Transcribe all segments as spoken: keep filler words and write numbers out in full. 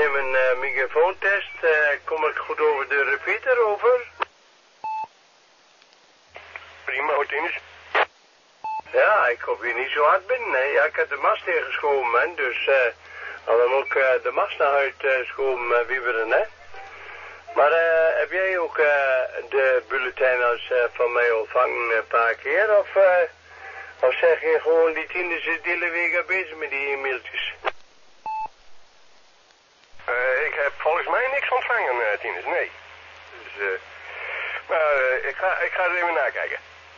in mijn uh, microfoontest. Uh, kom ik goed over de repeater over? Prima, Tinus. Ja, ik hoop hier niet zo hard binnen. Hè. Ja, ik heb de mast ingeschoven, hè. Dus uh, hadden we ook uh, de mast naar uit uh, schoven uh, wieberen, hè. Maar uh, heb jij ook uh, de bulletin als uh, van mij ontvangen een paar keer? Of, uh, of zeg je gewoon die tieners is de hele week bezig met die e-mailtjes? Uh, ik heb volgens mij niks ontvangen, uh, Tinus, nee. Dus, uh, maar uh, ik, ga, ik ga er even nakijken.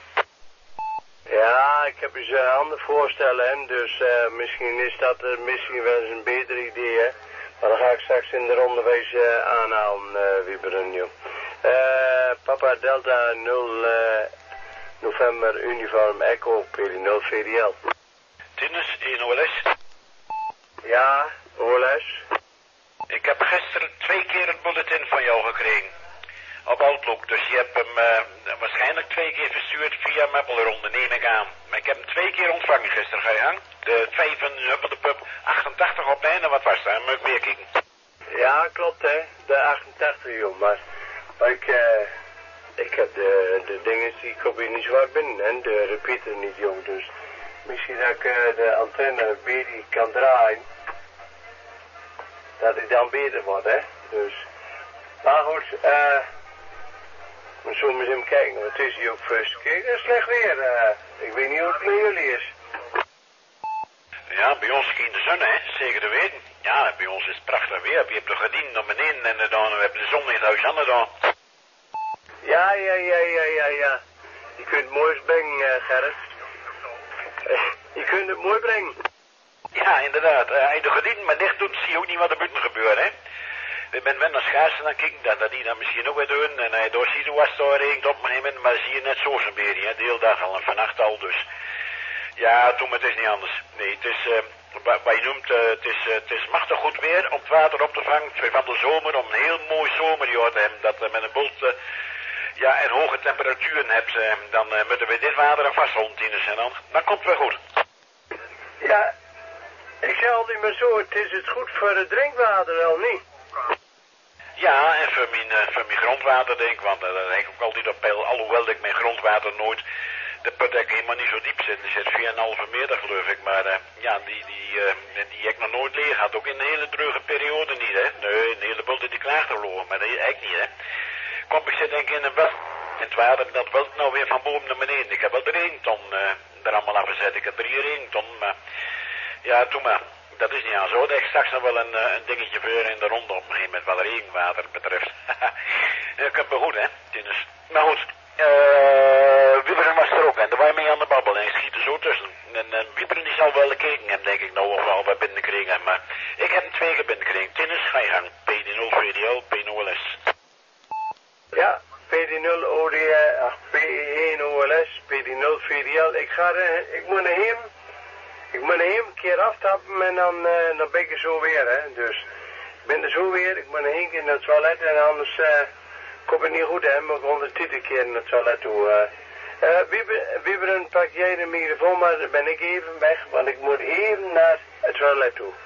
Ja, ik heb eens een uh, ander voorstel, hè. Dus uh, misschien is dat uh, misschien wel eens een beter idee, hè. Maar dan ga ik straks in de rondewijs uh, aanhalen, uh, Wieberen, joh. Uh, Papa Delta nul uh, November Uniform Echo P D nul V D L. Tinus, in O L S? Ja, O L S. Ik heb gisteren twee keer het bulletin van jou gekregen. Op Outlook, dus je hebt hem uh, waarschijnlijk twee keer verstuurd via Mappelronde, neem ik aan. Maar ik heb hem twee keer ontvangen gisteren, ga je gang? De twee van de pub achtentachtig op de einde, wat was dat? Moet ik weer kijken. Ja, klopt, hè. De achtentachtig, joh. Maar, maar ik, uh, ik heb de, de dingen die ik op hier niet zo hard binnen, hè. De repeater niet, jong. Dus misschien dat ik uh, de antenne beter kan draaien. Dat ik dan beter word, hè. Dus, maar goed, eh... Uh, we zullen eens even kijken, want het is hier ook first. Kijk, dat is slecht weer. Uh, ik weet niet hoe het met jullie is. Ja, bij ons in de zon, hè. Zeker te weten. Ja, bij ons is het prachtig weer. Je hebt de gardinen naar beneden en dan we hebben de zon in het huis aan gedaan. Ja, ja, ja, ja, ja, ja. Je kunt het mooi brengen, uh, Gerrit. Uh, je kunt het mooi brengen. Ja, inderdaad. Uh, als je de gardinen maar dicht doet, zie je ook niet wat er buiten gebeurt, hè. Ik ben wel naar schaatsen aan kijken, dat, dat die dat misschien ook weer doen. En hij door ziet hoe het daar regent op me heen, maar zie je net zo zo'n beetje, hè, de hele dag al en vannacht al dus. Ja, toen, maar het is niet anders. Nee, het is, uh, wat, wat je noemt, uh, het, is, uh, het is machtig goed weer om het water op te vangen van de zomer, om een heel mooi zomerjaar te hebben, dat uh, met een bult, uh, ja, en hoge temperaturen hebt, uh, dan uh, moeten we dit water aan vasthouden, en dan, dan komt het weer goed. Ja, ik zeg altijd maar zo, het is het goed voor het drinkwater wel niet. Ja, en voor mijn, uh, voor mijn grondwater denk ik, want uh, daar denk ik ook altijd op peil, alhoewel ik mijn grondwater nooit, de put helemaal niet zo diep zit, er zit vier komma vijf meter geloof ik, maar uh, ja, die, die, uh, die heb ik nog nooit leeg gehad, ook in een hele druge periode niet, hè. Nee, een hele bult die klaagt er lopen, maar dat eigenlijk niet, hè. Kom, ik zit denk ik in een bad, in het water, dat wil nou weer van boven naar beneden. Ik heb wel de regenton uh, er allemaal afgezet, ik heb drie regenton, maar ja, doe maar. Dat is niet aan zo. Dat ik straks nog wel een, een dingetje voor in de ronde op me met wat regenwater betreft. Ik heb me goed, hè, Tinus. Maar goed, uh, Wieberen was er ook en daar waren mee aan de babbel en ik schiet er zo tussen. En uh, Wieberen die zal wel gekeken hebben, denk ik nou, of we al wat binnengekregen hebben. Maar ik heb hem twee keer binnengekregen. Tinus, ga je gang. P D nul V D L, P nul L S. Ja, P D nul O D, uh, P één O L S, P D nul V D L. Ik ga er, ik moet naar hem. Ik moet een hele keer aftappen en dan, uh, dan ben ik er zo weer, hè. Dus ik ben er zo weer, ik moet een hele keer naar het toilet en anders uh, komt het niet goed, hè. Maar ik moet honderdtien keer naar het toilet toe. Uh, uh, Wieberen, pak jij de microfoon, maar dan ben ik even weg, want ik moet even naar het toilet toe.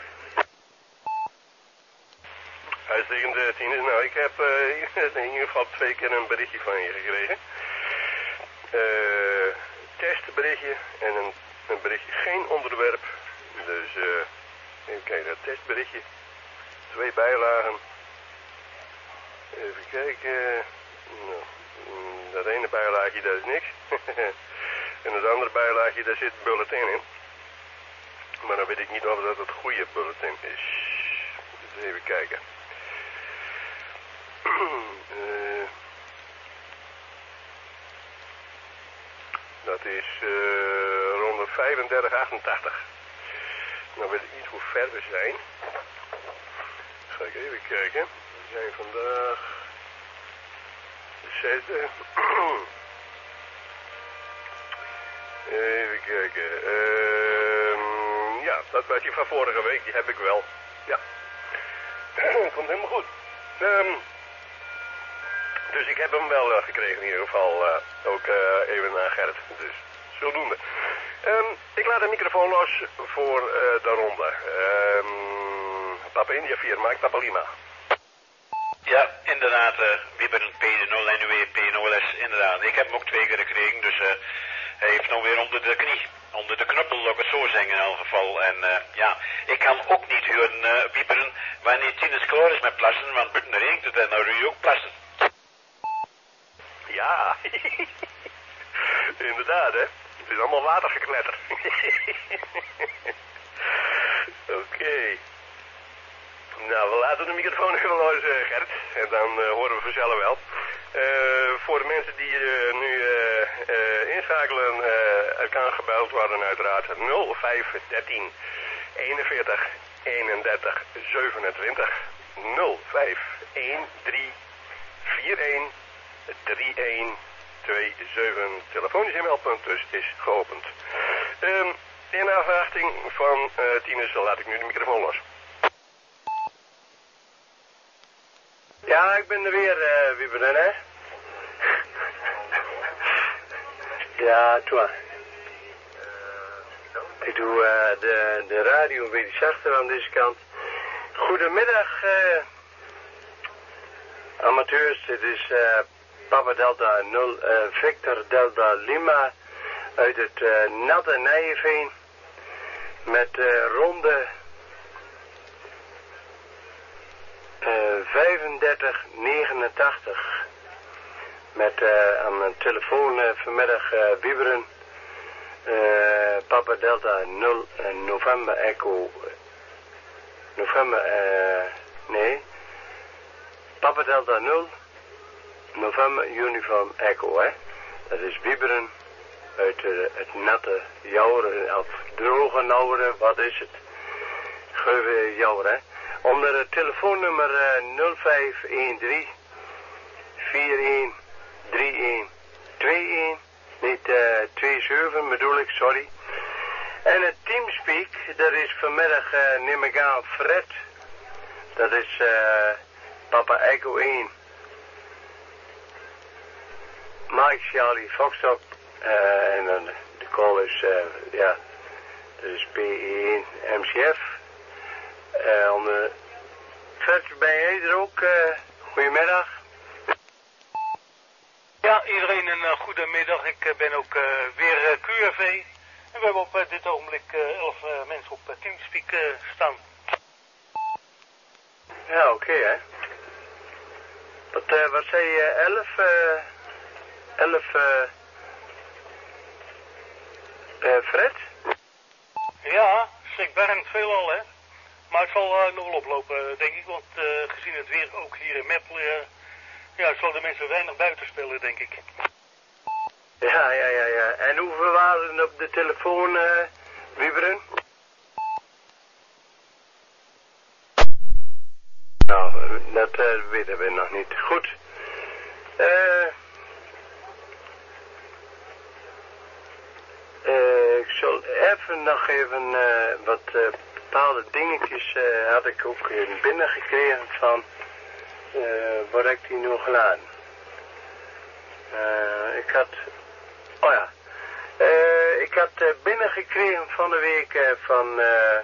Uitstekende, Tinus. Nou, ik heb uh, in ieder geval twee keer een berichtje van je gekregen. Uh, testberichtje en een Een berichtje, geen onderwerp. Dus uh, even kijken, dat testberichtje. Twee bijlagen. Even kijken. Nou, dat ene bijlaagje, dat is niks. En het andere bijlaagje, daar zit bulletin in. Maar dan weet ik niet of dat het goede bulletin is. Dus even kijken. uh, dat is uh, ronde vijfendertig achtentachtig. Nou weet ik niet hoe ver we zijn. Ga ik even kijken. We zijn vandaag de zesde. Even kijken. Uh, ja, dat was die van vorige week. Die heb ik wel. Ja. Komt helemaal goed. Um, dus ik heb hem wel uh, gekregen in ieder geval. Uh, ook uh, even naar Gerrit. Dus zodoende. Um, ik laat de microfoon los voor uh, de ronde. Um, Papa India vier, Mike Papa Lima. Ja, inderdaad, uh, Wieberen P nul N U E P nul S, inderdaad. Ik heb hem ook twee keer gekregen, dus uh, hij heeft nou weer onder de knie. Onder de knuppel, laat ik het zo zeggen in elk geval. En uh, ja, ik kan ook niet horen uh, wieberen wanneer Tinus klaar is met plassen, want buiten regent het en dan ruw je ook plassen. Ja, inderdaad hè. Het is allemaal watergekletter. Oké. Okay. Nou, we laten de microfoon even los, uh, Gert. En dan uh, horen we vanzelf wel. Uh, voor de mensen die uh, nu uh, uh, inschakelen, uh, er kan gebeld worden uiteraard nul vijf dertien eenenveertig eenendertig zevenentwintig nul vijf een drie vier een drie een twee zeven. Telefonisch e-mailpunt dus is geopend. Um, in afwachting van uh, Tinus laat ik nu de microfoon los. Ja, ik ben er weer, uh, Wieberen, hè? Ja, toe. Ik doe uh, de, de radio een beetje zachter aan deze kant. Goedemiddag, uh, amateurs. Dit is uh, Papa Delta nul, uh, Victor Delta Lima uit het uh, natte Nijeveen met uh, ronde uh, vijfendertig negenentachtig. Met uh, aan mijn telefoon uh, vanmiddag uh, Wieberen. Uh, Papa Delta nul uh, November Echo. November, uh, nee. Papa Delta nul November Uniform Echo, hè. Dat is Wieberen uit uh, het natte Jouweren, of droge Nauweren, wat is het? Geuwe Jouweren, hè. Onder het telefoonnummer uh, nul vijf een drie vier een drie een twee een, niet uh, twee zeven bedoel ik, sorry. En het Teamspeak, dat is vanmiddag, uh, neem ik aan, Fred. Dat is uh, Papa Echo één. Mike Charlie Foxtrot. Uh, en dan de call is, uh, ja, dat is P één M C F. Uh, onder Fred, ben jij er ook? Uh, goedemiddag. Ja, iedereen een uh, goede middag. Ik uh, ben ook uh, weer uh, Q R V. En we hebben op uh, dit ogenblik uh, elf uh, mensen op uh, Teamspeak uh, staan. Ja, oké, okay, hè. Wat, uh, wat zei je, elf? Uh, elf, uh, uh, Fred? Ja, schrikbarend veelal, hè. Maar het zal uh, nog wel oplopen, denk ik. Want uh, gezien het weer ook hier in Meppel, uh, ja, zullen de mensen weinig buiten spelen, denk ik. Ja, ja, ja, ja. En hoeveel waren op de telefoon, uh, Wieberen? Nou, dat uh, weten we nog niet. Goed. Uh, uh, ik zal even nog even uh, wat uh, bepaalde dingetjes uh, had ik ook binnengekregen van uh, wat heb ik die nu gedaan. Uh, ik had, oh ja, uh, ik had uh, binnengekregen van de week uh, van, uh,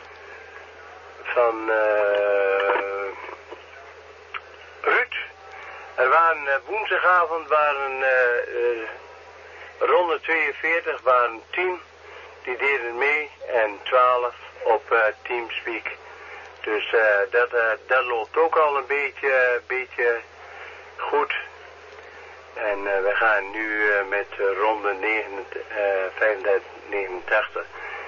van uh, Ruud. Er waren uh, woensdagavond waren uh, uh, ronde tweeënveertig waren tien, die deden mee en twaalf op uh, Teamspeak. Dus uh, dat, uh, dat loopt ook al een beetje, beetje goed. En uh, we gaan nu uh, met uh, ronde vijfendertig negenentachtig.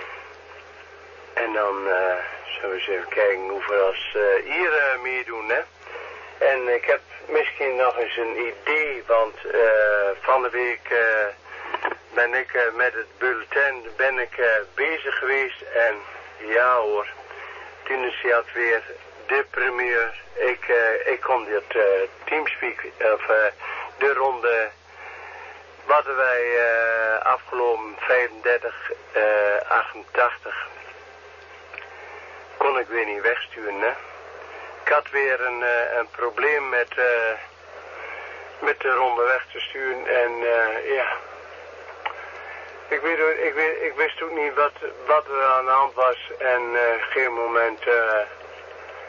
En dan uh, zullen we eens even kijken hoeveel als uh, hier uh, meedoen, hè. En ik heb misschien nog eens een idee, want uh, van de week uh, ben ik uh, met het bulletin ben ik, uh, bezig geweest. En ja hoor, Tennessee had weer de premier. Ik, uh, ik kon dit uh, Teamspeak, of uh, de ronde, wat wij uh, afgelopen vijfendertig achtentachtig, kon ik weer niet wegsturen, hè. Ik had weer een, uh, een probleem met, uh, met de ronde weg te sturen en uh, ja, ik, weet, ik, weet, ik wist ook niet wat, wat er aan de hand was en uh, op een gegeven moment uh,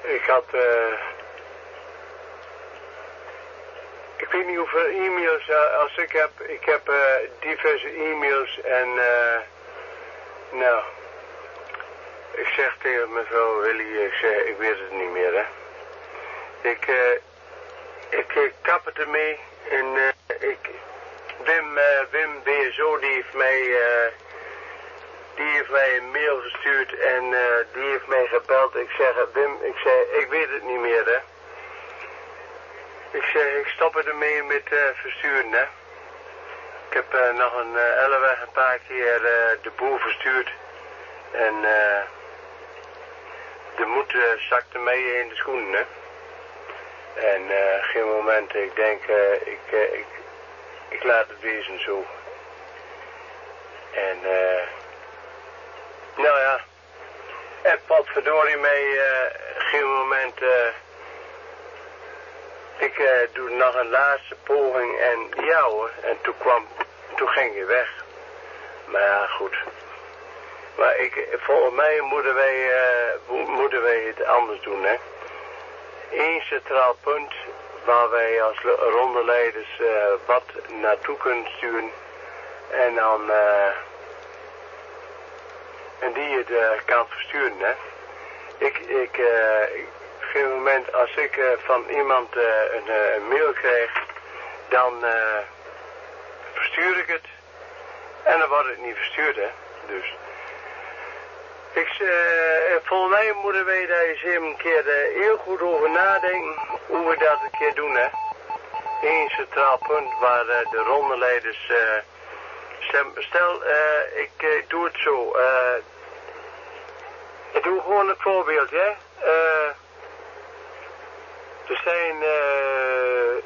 ik had, uh, ik weet niet hoeveel e-mails uh, als ik heb. Ik heb uh, diverse e-mails en, uh, nou, ik zeg tegen mevrouw Willy, ik zeg, ik weet het niet meer, hè. Ik, uh, ik, ik kap het ermee en uh, ik, Wim, uh, Wim B S O, die heeft mij, uh, die heeft mij een mail gestuurd en uh, die heeft mij gebeld. Ik zeg, Wim, ik zeg, ik weet het niet meer, hè. Ik zeg, ik stop er ermee met uh, versturen, hè. Ik heb uh, nog een uh, elleweg een paar keer uh, de boel verstuurd. En uh, de moed uh, zakte mee in de schoenen, hè. En uh, geen moment, ik denk, uh, ik, uh, ik, ik laat het wezen zo. En, uh, nou ja, en potverdorie mee, uh, geen moment, uh, ik uh, doe nog een laatste poging en ja hoor, en toen kwam, toen ging je weg. Maar ja, goed. Maar ik, volgens mij moeten wij, uh, moeten wij het anders doen, hè. Eén centraal punt waar wij als rondeleiders uh, wat naartoe kunnen sturen. En dan, uh, en die het uh, kan versturen, hè. Ik, ik, uh, ik, op een gegeven moment als ik uh, van iemand uh, een, uh, een mail krijg, dan uh, verstuur ik het. En dan wordt het niet verstuurd, hè. Dus. Ik, uh, volgens mij moeten wij daar eens even een keer uh, heel goed over nadenken hoe we dat een keer doen, hè. Eén centraal punt waar uh, de rondeleiders, uh, stel, uh, ik uh, doe het zo, uh, ik doe gewoon een voorbeeld, hè. Uh, er zijn uh,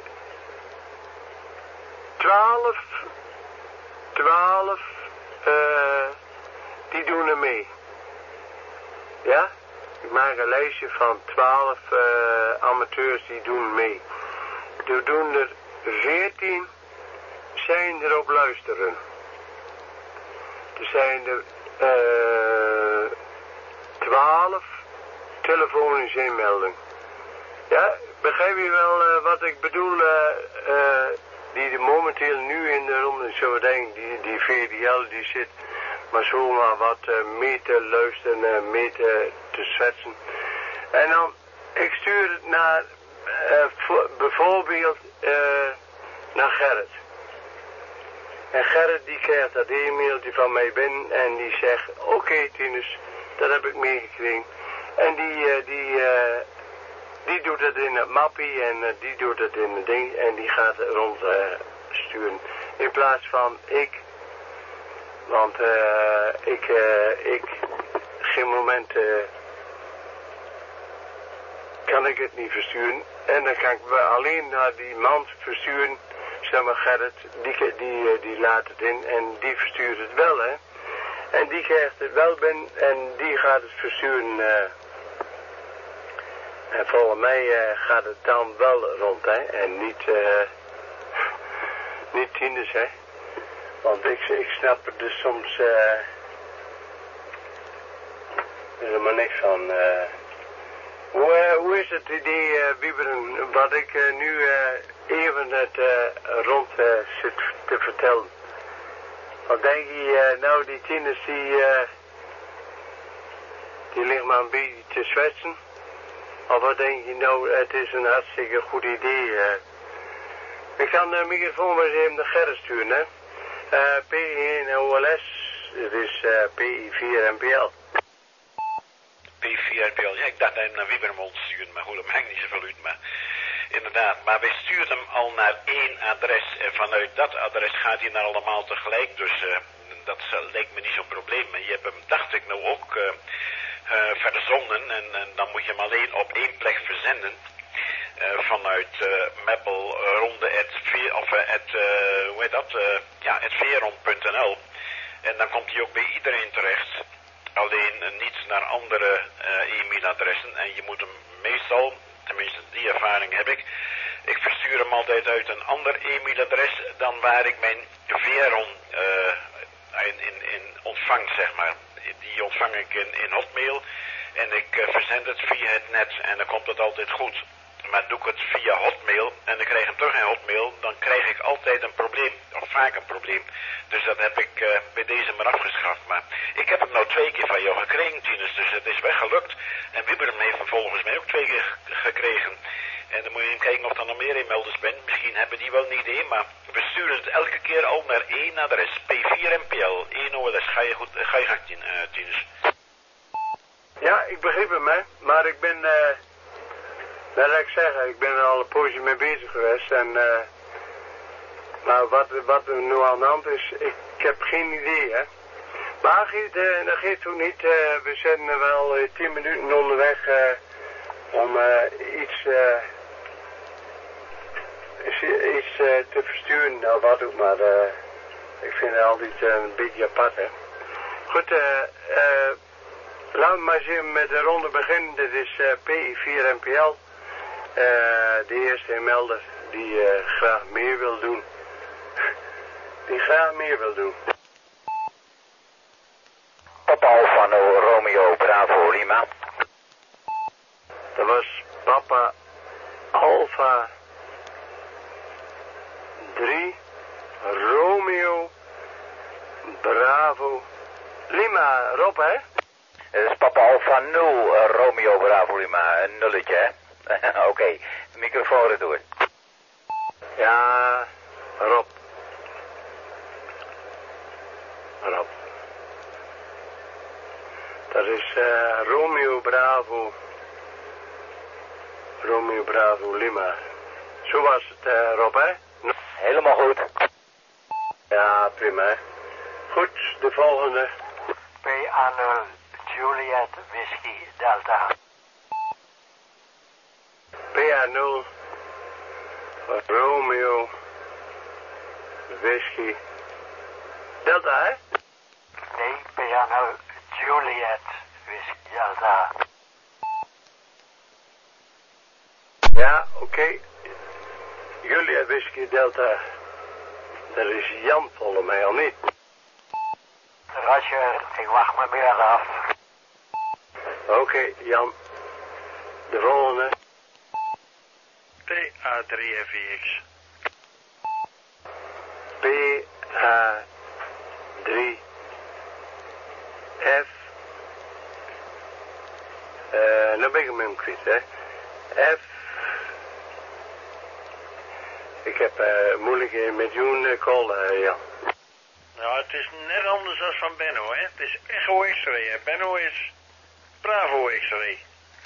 twaalf, twaalf, uh, die doen er mee. Ja, ik maak een lijstje van twaalf uh, amateurs die doen mee. Er doen er veertien zijn er op luisteren. Er zijn er uh, twaalf telefonisch inmelding. Ja, begrijp je wel uh, wat ik bedoel? Uh, uh, die er momenteel nu in de ronde, zo denk die, die V D L die zit... maar zomaar wat uh, mee te luisteren, uh, mee te, te zwetsen. En dan, ik stuur het naar, uh, voor, bijvoorbeeld, uh, naar Gerrit. En Gerrit die krijgt dat e-mailtje van mij binnen en die zegt, oké okay, Tinus, dat heb ik meegekregen. En die, uh, die, uh, die doet het in het mappie en uh, die doet het in het ding en die gaat het rond uh, sturen. In plaats van ik... Want uh, ik, uh, ik, geen moment uh, kan ik het niet versturen. En dan kan ik alleen naar die man versturen, zeg maar Gerrit, die, die, die laat het in en die verstuurt het wel, hè. En die krijgt het wel binnen en die gaat het versturen. Uh, en volgens mij uh, gaat het dan wel rond, hè. En niet, uh, niet tieners, hè. Want ik, ik snap er dus soms uh, helemaal niks van. Uh. Hoe, uh, hoe is het idee, uh, Wieberen, wat ik uh, nu uh, even het uh, rond uh, zit te vertellen? Wat denk je, uh, nou die tieners die, uh, die liggen maar een beetje te zwetsen? Of wat denk je nou, het is een hartstikke goed idee. Uh. Ik kan de microfoon maar eens even naar Gerrit sturen, hè. Uh, P één O L S, het is uh, P I vier N P L. P vier N P L, ja, ik dacht dat hij hem naar Wiebermond stuurde, maar goed, dat maakt niet zoveel uit, maar inderdaad. Maar wij sturen hem al naar één adres en vanuit dat adres gaat hij naar allemaal tegelijk, dus uh, dat leek me niet zo'n probleem. En je hebt hem, dacht ik nou ook, uh, uh, verzonden en, en dan moet je hem alleen op één plek verzenden. Uh, vanuit uh, Meppel uh, ronde het v of uh, het uh, hoe heet dat? Uh, ja, het veerond punt n l. En dan komt hij ook bij iedereen terecht. Alleen uh, niet naar andere uh, e-mailadressen. En je moet hem meestal, tenminste die ervaring heb ik. Ik verstuur hem altijd uit een ander e-mailadres dan waar ik mijn veeron uh, in, in, in ontvang, zeg maar. Die ontvang ik in, in Hotmail. En ik uh, verzend het via het net en dan komt het altijd goed. Maar doe ik het via Hotmail en ik krijg hem terug in Hotmail, dan krijg ik altijd een probleem, of vaak een probleem. Dus dat heb ik uh, bij deze maar afgeschaft. Maar ik heb hem nou twee keer van jou gekregen, Tinus, dus het is weggelukt. En Wieberen heeft hem volgens mij ook twee keer gekregen. En dan moet je even kijken of er nog meer e-melders zijn. Misschien hebben die wel een idee, maar we sturen het elke keer al naar één adres. P vier M P L, één O L S. Ga je goed, ga je gang, uh, Tinus? Ja, ik begrijp hem, hè. Maar ik ben, uh, nou, laat ik zeggen, ik ben er al een poosje mee bezig geweest. En, uh, maar wat, wat er nu aan de hand is, ik, ik heb geen idee, hè. Maar Giet, uh, dat geeft ook niet. Uh, we zijn er wel uh, tien minuten onderweg uh, om uh, iets, uh, iets uh, te versturen. Nou, wat ook, maar uh, ik vind het altijd uh, een beetje apart, hè. Goed, eh... Uh, uh, laten we maar eens even met de ronde beginnen. Dit is uh, P vier M P L. Uh, de eerste melder die uh, graag meer wil doen. die graag meer wil doen. Papa Alfa Romeo Bravo Lima. Dat was Papa Alpha drie Romeo Bravo Lima. Rob, hè? Dat is Papa Alfa nul uh, Romeo Bravo Lima, een nulletje, hè? Oké, okay. Microfoon er door. Ja, Rob. Rob. Dat is uh, Romeo Bravo. Romeo Bravo Lima. Zo was het, uh, Rob, hè? No. Helemaal goed. Ja, prima. Goed, de volgende. P A nul Juliet Whisky Delta. P A nul Romeo Whisky Delta, hè? Nee, P A nul Juliet Whisky Delta. Ja, oké. Okay. Juliet Whisky Delta. Dat is Jan volgens mij al niet. Roger, ik wacht me meer af. Oké, okay, Jan. De volgende. P A drie F I X. P A drie F. Uh, nou ben ik hem kwijt, hè. F. Ik heb uh, moeilijke met Joen uh, call, uh, Jan. Nou, het is net anders dan van Benno, hè. Het is Echo X-ray, hè. Benno is Bravo X-ray.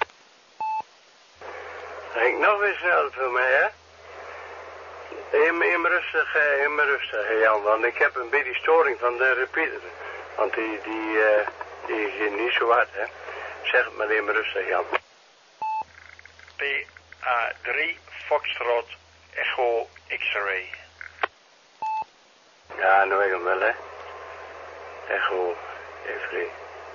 Henk, nog eens snel voor mij, hè. Even rustig, even rustig, Jan, want ik heb een beetje storing van de repeater. Want die, die, uh, die is niet zo hard, hè. Zeg het maar even rustig, Jan. P A drie Foxtrot Echo X-ray. Ja, nou weet ik hem wel, hè. Echo, X-ray.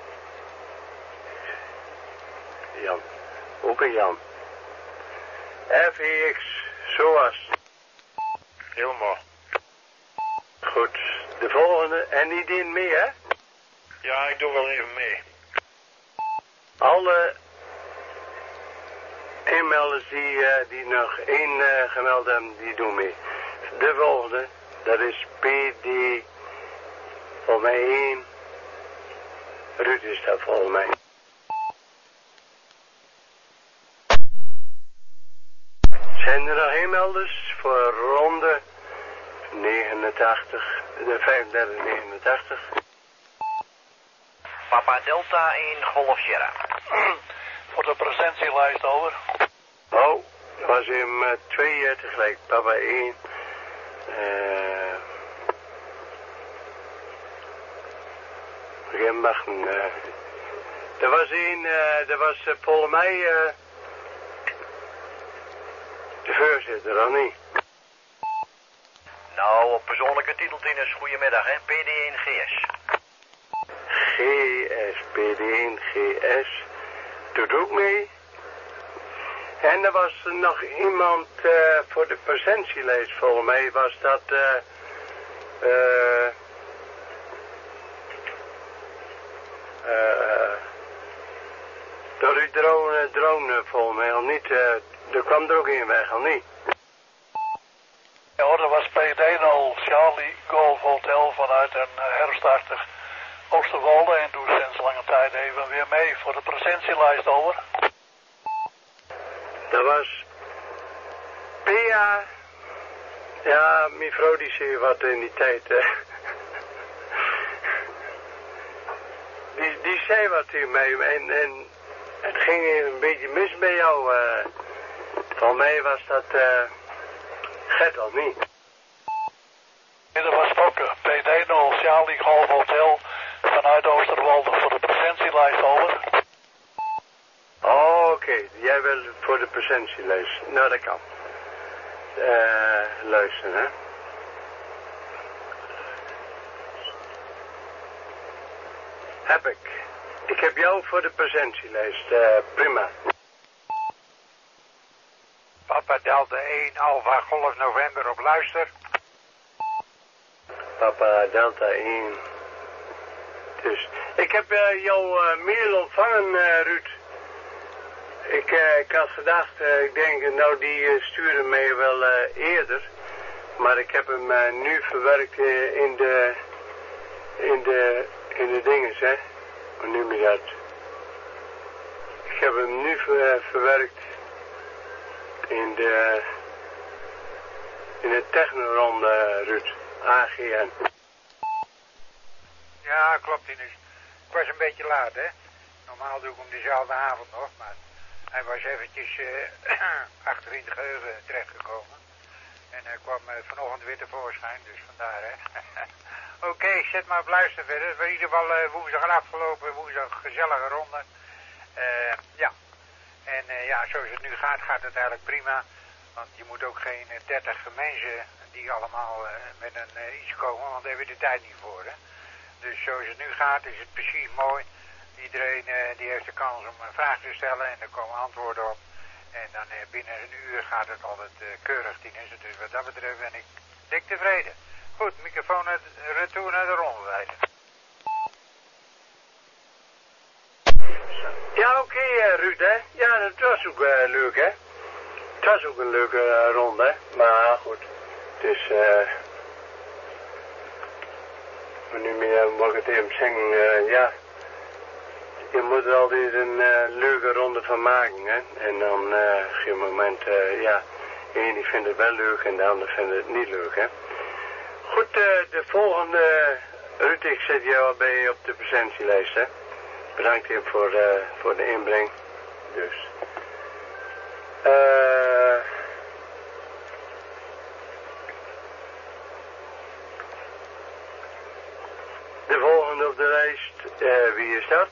Jan. Ook een Jan. F I X, zoals. Helemaal. Goed, de volgende. En niet in mee, hè? Ja, ik doe wel even mee. Alle e-mailers die, uh, die nog één uh, gemeld hebben, die doen mee. De volgende, dat is P D, volgens mij één. Ruud is dat volgens mij. Zijn er nog e-melders voor ronde negenentachtig, de vijfendertig negenentachtig? Papa Delta één Golf Sierra. Voor de presentielijst over. Oh, dat was hem uh, twee uh, tegelijk. Papa één. Uh, geen wachten. Uh, er was één, uh, dat was uh, volgens mij uh, de voorzitter, dan niet? Nou, op persoonlijke titeldieners, goedemiddag, hè. P D één G S. G S, P D één G S. Doet ook mee. En er was nog iemand uh, voor de presentielijst, volgens mij was dat uh, uh, uh, Door uw drone, drone vol mee, al niet. Uh, er kwam er ook in weg, al niet. Ja hoor, dat was P D nul Charlie Golf Hotel vanuit een uh, herfstachtig Oosterwolde en doe sinds lange tijd even weer mee voor de presentielijst over. Dat was P A. Ja, mijn vrouw die zei wat in die tijd. Uh. die, die zei wat tegen mij en, en het ging een beetje mis bij jou. Uh. Van mij was dat uh, Gert al niet. Nee, dat was ook uh, P D nul Charlie Golf Hotel vanuit Oosterwolde voor de presentielijst over. Oh, oké. Okay. Jij wil voor de presentielijst. Nou, dat kan. Uh, luisteren, hè. Heb ik. Ik heb jou voor de presentielijst. Uh, prima. Papa Delta één Alpha Golf November op luister. Papa Delta één. Dus, ik heb uh, jouw uh, mail ontvangen, uh, Ruud. Ik, uh, ik had gedacht, uh, ik denk, nou die uh, sturen mij wel uh, eerder. Maar ik heb hem uh, nu verwerkt uh, in de, in de, in de dinges, hè. Hoe noem je dat? Ik heb hem nu ver, uh, verwerkt in de, in de technoronde, Ruud. A G N. Ja, klopt, Ines. Ik was een beetje laat, hè. Normaal doe ik hem dezelfde avond nog, maar hij was eventjes uh, achter in de geheugen terechtgekomen. En hij kwam uh, vanochtend weer tevoorschijn, dus vandaar, hè. Oké, okay, zet maar op luister verder. Het was in ieder geval uh, woensdag een afgelopen, woensdag gezellige ronde. Uh, ja. En uh, ja, zoals het nu gaat, gaat het eigenlijk prima. Want je moet ook geen dertig mensen die allemaal uh, met een uh, iets komen, want daar hebben we de tijd niet voor, hè. Dus zoals het nu gaat, is het precies mooi. Iedereen uh, die heeft de kans om een vraag te stellen en er komen antwoorden op. En dan uh, binnen een uur gaat het altijd uh, keurig, Tines. Dus wat dat betreft ben ik dik tevreden. Goed, microfoon het retour naar de rondleiding. Ja, oké, okay, uh, Ruud, hè. Ja, dat was ook uh, leuk, hè. Het was ook een leuke uh, ronde, hè. Maar goed, dus eh... Uh, nu meer mag ik het even zeggen, uh, ja. Je moet er altijd een uh, leuke ronde van maken, hè. En dan uh, op een gegeven moment, uh, ja, de ene vindt het wel leuk en de ander vindt het niet leuk, hè. Goed, uh, de volgende, uh, Ruud, ik zet jou bij op de presentielijst, hè. Bedankt even voor, uh, voor de inbreng. Dus. Uh, de volgende op de lijst, uh, wie is dat?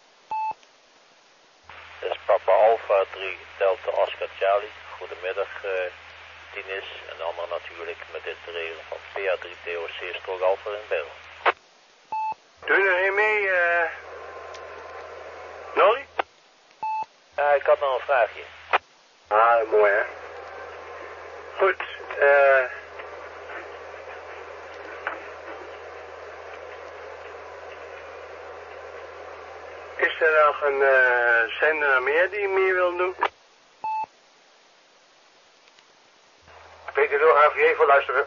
Dat is Papa Alpha drie Delta Oscar Charlie. Goedemiddag, uh, Tines en allemaal natuurlijk met dit te regelen van P A drie T O C Strook Alpha in Bel. Doe je er een mee, uh, Nolly? Ja, ik had nog een vraagje. Ah, mooi, hè. Goed, eh... Uh, is er nog een uh, zender meer die meer wil doen? Peter H V J voor luisteren.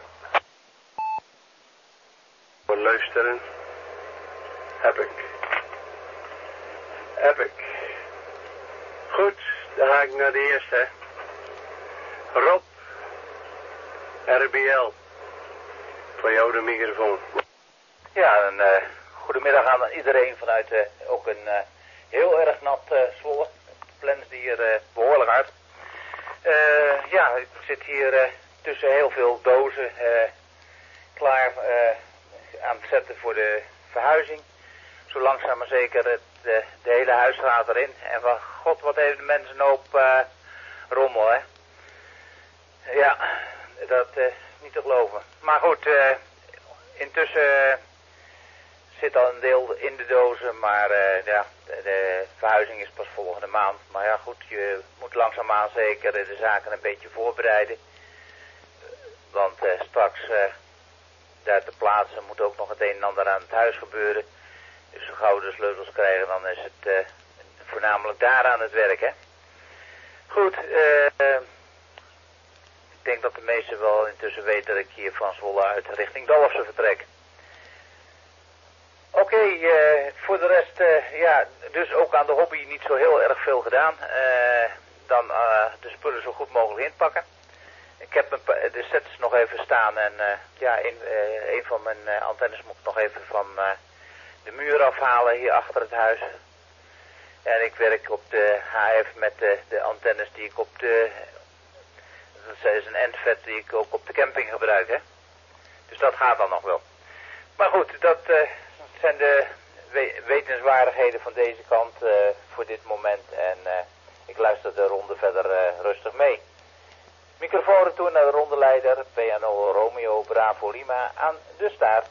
Voor luisteren. Heb ik. Heb ik. Goed, dan ga ik naar de eerste, hè. Rob. R B L. Voor jou de microfoon. Ja, een uh, goedemiddag aan iedereen vanuit uh, ook een uh, heel erg nat uh, Zwolle. Het plens die hier uh, behoorlijk hard. Uh, ja, ik zit hier uh, tussen heel veel dozen uh, klaar uh, aan het zetten voor de verhuizing. Zo langzaam maar zeker het, de, de hele huis gaat erin. En van god, wat heeft de mensen een hoop uh, rommel, hè. Ja, dat is uh, niet te geloven. Maar goed, uh, intussen uh, zit al een deel in de dozen, maar uh, ja, de, de verhuizing is pas volgende maand. Maar ja goed, je moet langzaamaan zeker de zaken een beetje voorbereiden. Want uh, straks uh, daar te plaatsen moet ook nog het een en ander aan het huis gebeuren. Dus zo gauw we de sleutels krijgen, dan is het uh, voornamelijk daar aan het werk, hè. Goed, uh, ik denk dat de meesten wel intussen weten dat ik hier van Zwolle uit richting Dalfsen vertrek. Oké, okay, uh, voor de rest, uh, ja, dus ook aan de hobby niet zo heel erg veel gedaan. Uh, dan uh, de spullen zo goed mogelijk inpakken. Ik heb mijn, de sets nog even staan en uh, ja, een, uh, een van mijn uh, antennes moet ik nog even van uh, de muur afhalen hier achter het huis. En ik werk op de H F met de, de antennes die ik op de, dat is een endvet die ik ook op de camping gebruik, hè. Dus dat gaat dan nog wel. Maar goed, dat uh, zijn de we wetenswaardigheden van deze kant uh, voor dit moment. En uh, ik luister de ronde verder uh, rustig mee. Microfoon retour naar de rondeleider, P N O Romeo Bravo Lima aan de staart.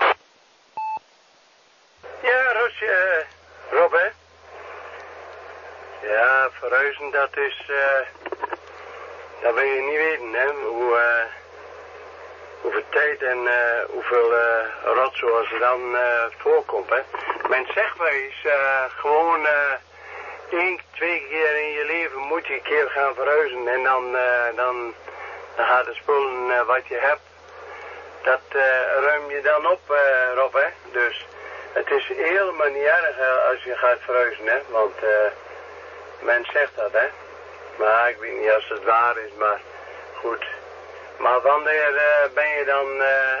Ja, Roosje, uh, Rob, hè? Ja, verhuizen, dat is, uh, dat wil je niet weten, hè, hoe, uh, hoeveel tijd en uh, hoeveel uh, rotzooi er dan uh, voorkomt, hè. Men zegt wel eens, uh, gewoon uh, één, twee keer in je leven moet je een keer gaan verhuizen en dan, uh, dan, dan gaat de spullen uh, wat je hebt, dat uh, ruim je dan op, uh, Rob, hè. Dus het is helemaal niet erg uh, als je gaat verhuizen, hè, want... Uh, Men zegt dat, hè. Maar ik weet niet als het waar is, maar goed. Maar wanneer uh, ben je dan uh,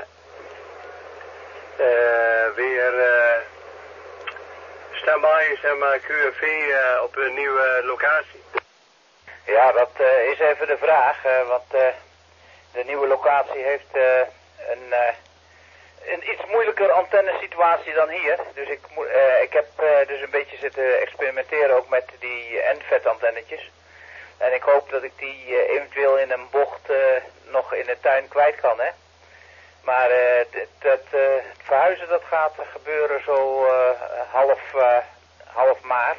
uh, weer uh, stand-by, zeg maar, Q F V uh, op een nieuwe locatie? Ja, dat uh, is even de vraag, uh, want uh, de nieuwe locatie heeft uh, een... Uh, een iets moeilijker antennesituatie dan hier. Dus ik, uh, ik heb uh, dus een beetje zitten experimenteren ook met die endvet antennetjes. En ik hoop dat ik die uh, eventueel in een bocht uh, nog in de tuin kwijt kan, hè. Maar uh, dat, uh, het verhuizen dat gaat gebeuren zo uh, half, uh, half maart.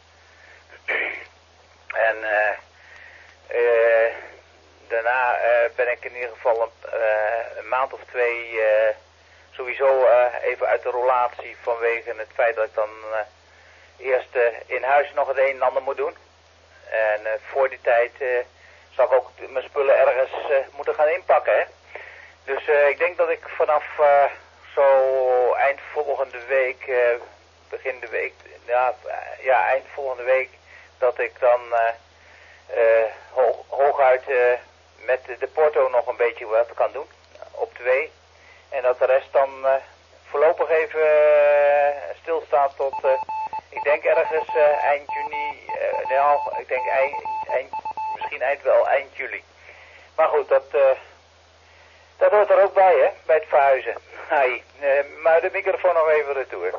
En uh, uh, daarna uh, ben ik in ieder geval een, uh, een maand of twee... Uh, Sowieso uh, even uit de rollatie vanwege het feit dat ik dan uh, eerst uh, in huis nog het een en ander moet doen. En uh, voor die tijd uh, zal ik ook mijn spullen ergens uh, moeten gaan inpakken, hè. Dus uh, ik denk dat ik vanaf uh, zo eind volgende week, uh, begin de week, ja, uh, ja, eind volgende week, dat ik dan uh, uh, hoog, hooguit uh, met de porto nog een beetje wat kan doen, op twee. En dat de rest dan uh, voorlopig even uh, stilstaat tot, uh, ik denk ergens uh, eind juni, uh, nou, ik denk eind, eind, misschien eind wel, eind juli. Maar goed, dat, uh, dat hoort er ook bij, hè, bij het verhuizen. Hi, uh, maar de microfoon nog even retour.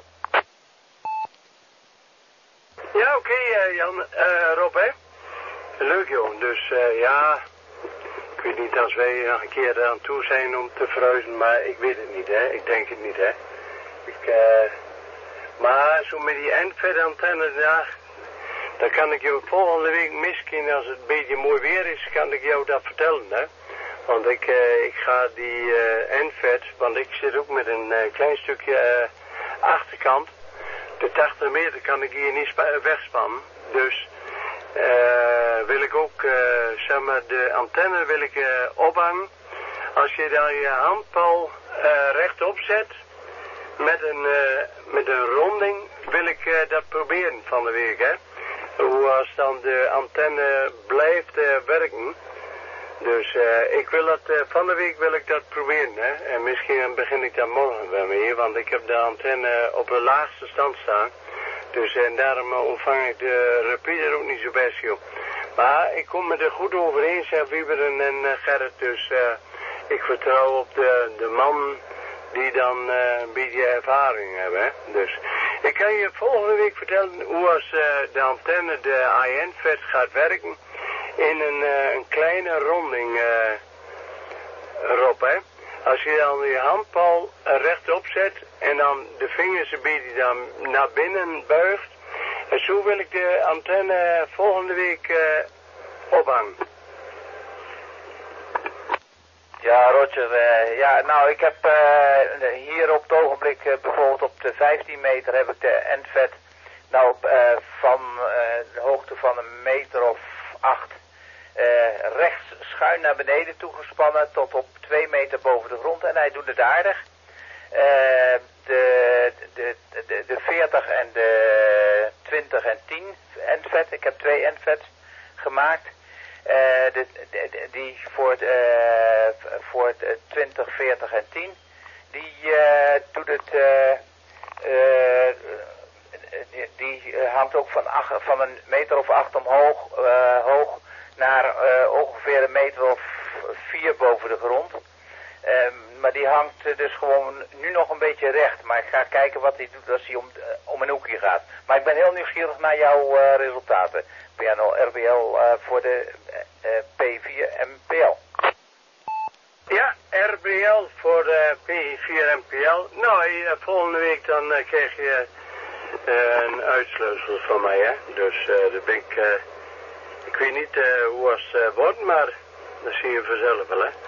Ja, oké, okay, uh, Jan, uh, Rob, hè. Leuk, joh. Dus, uh, ja... Ik weet niet als wij nog een keer aan toe zijn om te verhuizen, maar ik weet het niet, hè. Ik denk het niet, hè. Ik, uh, maar zo met die endvet antennes, ja, dan kan ik jou volgende week misschien, als het een beetje mooi weer is, kan ik jou dat vertellen, hè. Want ik, uh, ik ga die uh, endvet, want ik zit ook met een uh, klein stukje uh, achterkant. De tachtig meter kan ik hier niet wegspannen, dus... Uh, wil ik ook, uh, zeg maar, de antenne wil ik uh, ophangen. Als je dan je handpal uh, rechtop zet, met een, uh, met een ronding, wil ik uh, dat proberen van de week, hè. Hoe als dan de antenne blijft uh, werken. Dus uh, ik wil dat, uh, van de week wil ik dat proberen, hè. En misschien begin ik daar morgen wel mee, want ik heb de antenne op de laagste stand staan. Dus en daarom ontvang ik de repeater ook niet zo best, joh. Maar ik kom me er goed overeen, zeg Wieberen en uh, Gerrit. Dus uh, ik vertrouw op de, de man die dan uh, een beetje ervaring hebben, hè. Dus ik kan je volgende week vertellen hoe als uh, de antenne, de I N-vet gaat werken in een, uh, een kleine ronding, uh, Rob, hè. Als je dan je handpal rechtop zet en dan de vingers een beetje dan naar binnen buigt. En zo wil ik de antenne volgende week uh, ophangen. Ja, Roger. Uh, ja, nou, ik heb uh, hier op het ogenblik uh, bijvoorbeeld op de vijftien meter heb ik de endvet Nou, uh, van uh, de hoogte van een meter of acht uh, rechts schuin naar beneden toegespannen tot op twee meter boven de grond. En hij doet het aardig. Uh, de, de, de, de veertig en de twintig en tien endvet. Ik heb twee endvets gemaakt. Uh, de, de, de, die voor het, uh, voor het uh, twintig, veertig en tien. Die uh, doet het... Uh, uh, die, die hangt ook van, ach, van een meter of acht omhoog uh, hoog naar uh, ongeveer een meter of vier boven de grond. Uh, maar die hangt uh, dus gewoon nu nog een beetje recht. Maar ik ga kijken wat hij doet als hij om, uh, om een hoekje gaat. Maar ik ben heel nieuwsgierig naar jouw uh, resultaten. P N O R B L uh, voor de uh, P vier M P L. Ja, R B L voor de P vier M P L. Nou, uh, volgende week dan uh, krijg je uh, een uitsluitsel van mij, hè. Dus uh, dat ben ik... Uh, ik weet niet uh, hoe het uh, wordt, maar dat zie je vanzelf wel, hè.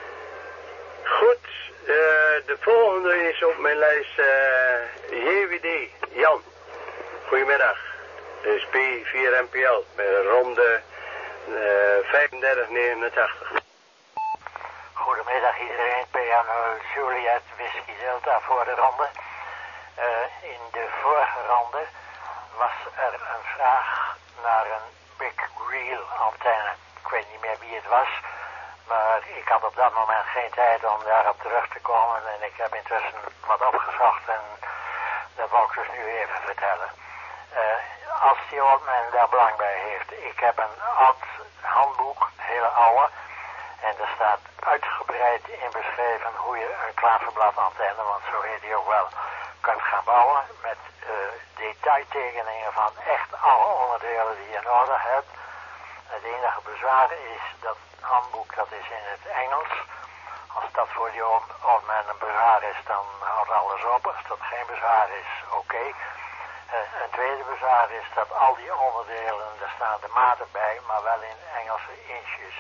Goed, uh, de volgende is op mijn lijst uh, J W D, Jan. Goedemiddag. Dat is P vier M P L met een ronde uh, vijfendertig negenentachtig. Goedemiddag iedereen, P N O Juliet Whisky Delta voor de ronde. Uh, in de vorige ronde was er een vraag naar een Big Reel antenne. Ik weet niet meer wie het was, maar ik had op dat moment geen tijd om daarop terug te komen en ik heb intussen wat opgezocht en dat wil ik dus nu even vertellen. Uh, als die oudman daar belang bij heeft, ik heb een oud handboek, hele oude, en er staat uitgebreid in beschreven hoe je een klaverbladantenne, want zo heet die ook wel, kunt gaan bouwen met uh, detailtekeningen van echt alle onderdelen die je nodig hebt. Het enige bezwaar is dat handboek, dat is in het Engels. Als dat voor die old man een bezwaar is, dan houdt alles op. Als dat geen bezwaar is, oké. Okay. Uh, een tweede bezwaar is dat al die onderdelen, daar staan de maten bij, maar wel in Engelse inches.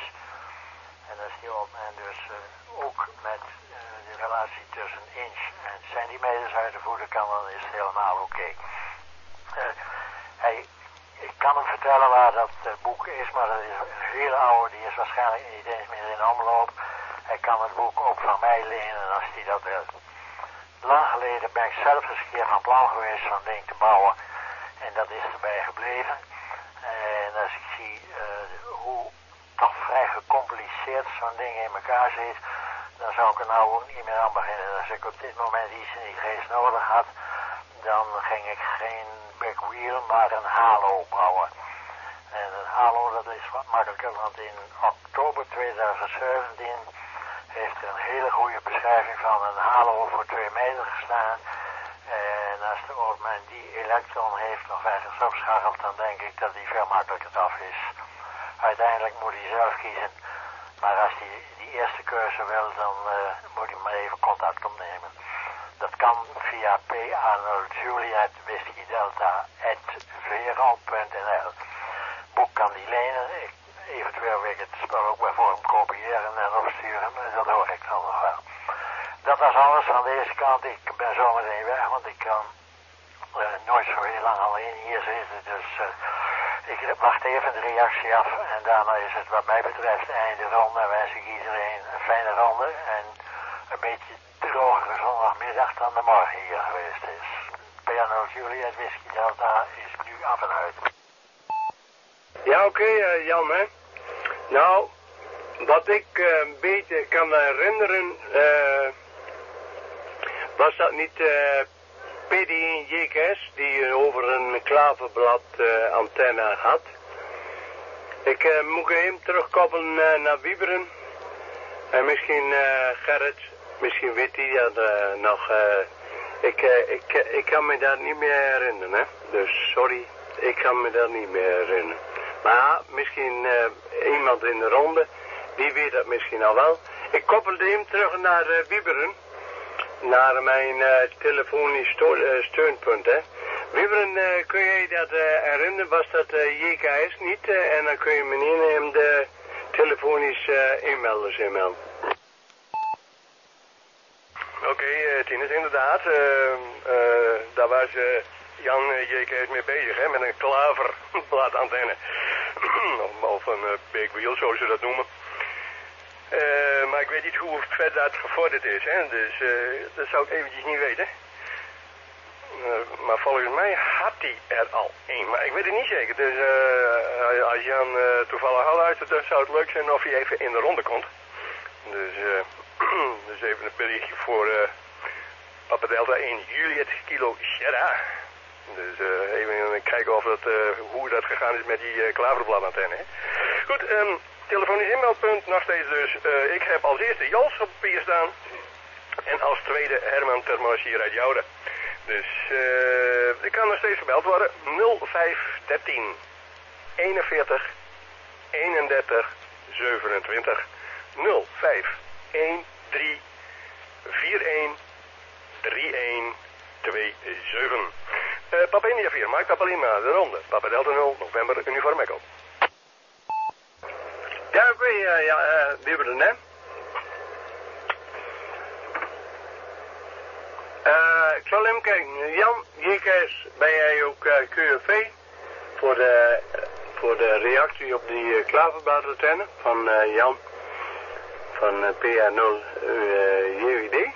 En als die old man dus uh, ook met uh, de relatie tussen inch en centimeters uit de voeten kan, dan is het helemaal oké. Okay. Uh, hij... Ik kan hem vertellen waar dat uh, boek is, maar dat is een hele oude, die is waarschijnlijk niet eens meer in omloop. Hij kan het boek ook van mij lenen als hij dat wil. Lang geleden ben ik zelf eens een keer van plan geweest zo'n ding te bouwen. En dat is erbij gebleven. En als ik zie uh, hoe toch vrij gecompliceerd zo'n ding in elkaar zit, dan zou ik er nou ook niet meer aan beginnen. Als ik op dit moment iets in die geest nodig had, dan ging ik geen Big Wheel, maar een halo bouwen. En een halo, dat is wat makkelijker, want in oktober tweeduizend zeventien heeft er een hele goede beschrijving van een halo voor twee meter gestaan. En als de oudman die elektron heeft nog ergens opschakelt, dan denk ik dat die veel makkelijker af is. Uiteindelijk moet hij zelf kiezen. Maar als hij die eerste keuze wil, dan uh, moet hij maar even contact opnemen. Dat kan via P Arnold Juliet Whisky Delta at v r o punt n l. Boek kan die lenen. Ik, eventueel wil ik het spel ook bij voor hem kopiëren en opsturen. Maar dat hoor ik dan nog wel. Dat was alles van deze kant. Ik ben zo meteen weg, want ik kan uh, nooit zo heel lang alleen hier zitten. Dus uh, ik wacht even de reactie af. En daarna is het wat mij betreft einde ronde. En wens ik iedereen een fijne ronde. En een beetje drogere zondagmiddag dan de morgen hier geweest is. P N O Juliet Whisky Delta is nu af en uit. Ja, oké, okay, uh, Jan, hè. Nou, wat ik uh, een beetje kan herinneren, uh, was dat niet uh, P D één J K S die over een klaverblad uh, antenne had. Ik uh, moet hem terugkoppelen uh, naar Wieberen. En misschien uh, Gerrit, misschien weet hij dat uh, nog. Uh, ik, uh, ik, ik kan me dat niet meer herinneren, hè. Dus sorry, ik kan me dat niet meer herinneren. Maar misschien uh, iemand in de ronde, die weet dat misschien al wel. Ik koppelde hem terug naar uh, Wieberen. Naar mijn uh, telefonisch sto uh, steunpunt, hè. Wieberen, uh, kun jij dat uh, herinneren? Was dat uh, J K S niet? Uh, en dan kun je meneer hem de telefonisch uh, inmelders inmelden. Oké, okay, uh, Tinus, inderdaad. Uh, uh, dat was uh, Jan uh, J K is mee bezig, hè, met een klaverbladantenne. of, of een uh, big wheel, zoals ze dat noemen. Uh, maar ik weet niet hoe ver dat gevorderd is, hè. Dus uh, dat zou ik eventjes niet weten. Uh, maar volgens mij had hij er al één, maar ik weet het niet zeker. Dus uh, als Jan uh, toevallig al luistert, dan zou het leuk zijn of hij even in de ronde komt. Dus, uh, dus even een berichtje voor uh, Papa Delta één Juliet Kilo Sierra. Dus uh, even kijken of dat, uh, hoe dat gegaan is met die uh, klaverbladantenne. Hè. Goed, um, telefonisch inmeldpunt nog steeds dus. Uh, ik heb als eerste Jals op papier staan. En als tweede Herman Termos hier uit Jouden. Dus uh, ik kan nog steeds gebeld worden. nul vijf een drie eenenveertig eenendertig zevenentwintig. nul vijf een drie vier een drie een twee zeven. Uh, Papa India vier, Mike Papa Lima, de ronde. Papa Delta nul, November, Uniform Echo. Ja, oké, uh, ja, uh, Bibberen, hè? Uh, ik zal even kijken. Jan, J K S, ben jij ook uh, Q F V voor de, uh, voor de reactie op die uh, klaverbladantenne van uh, Jan van uh, P A nul uh, J W D?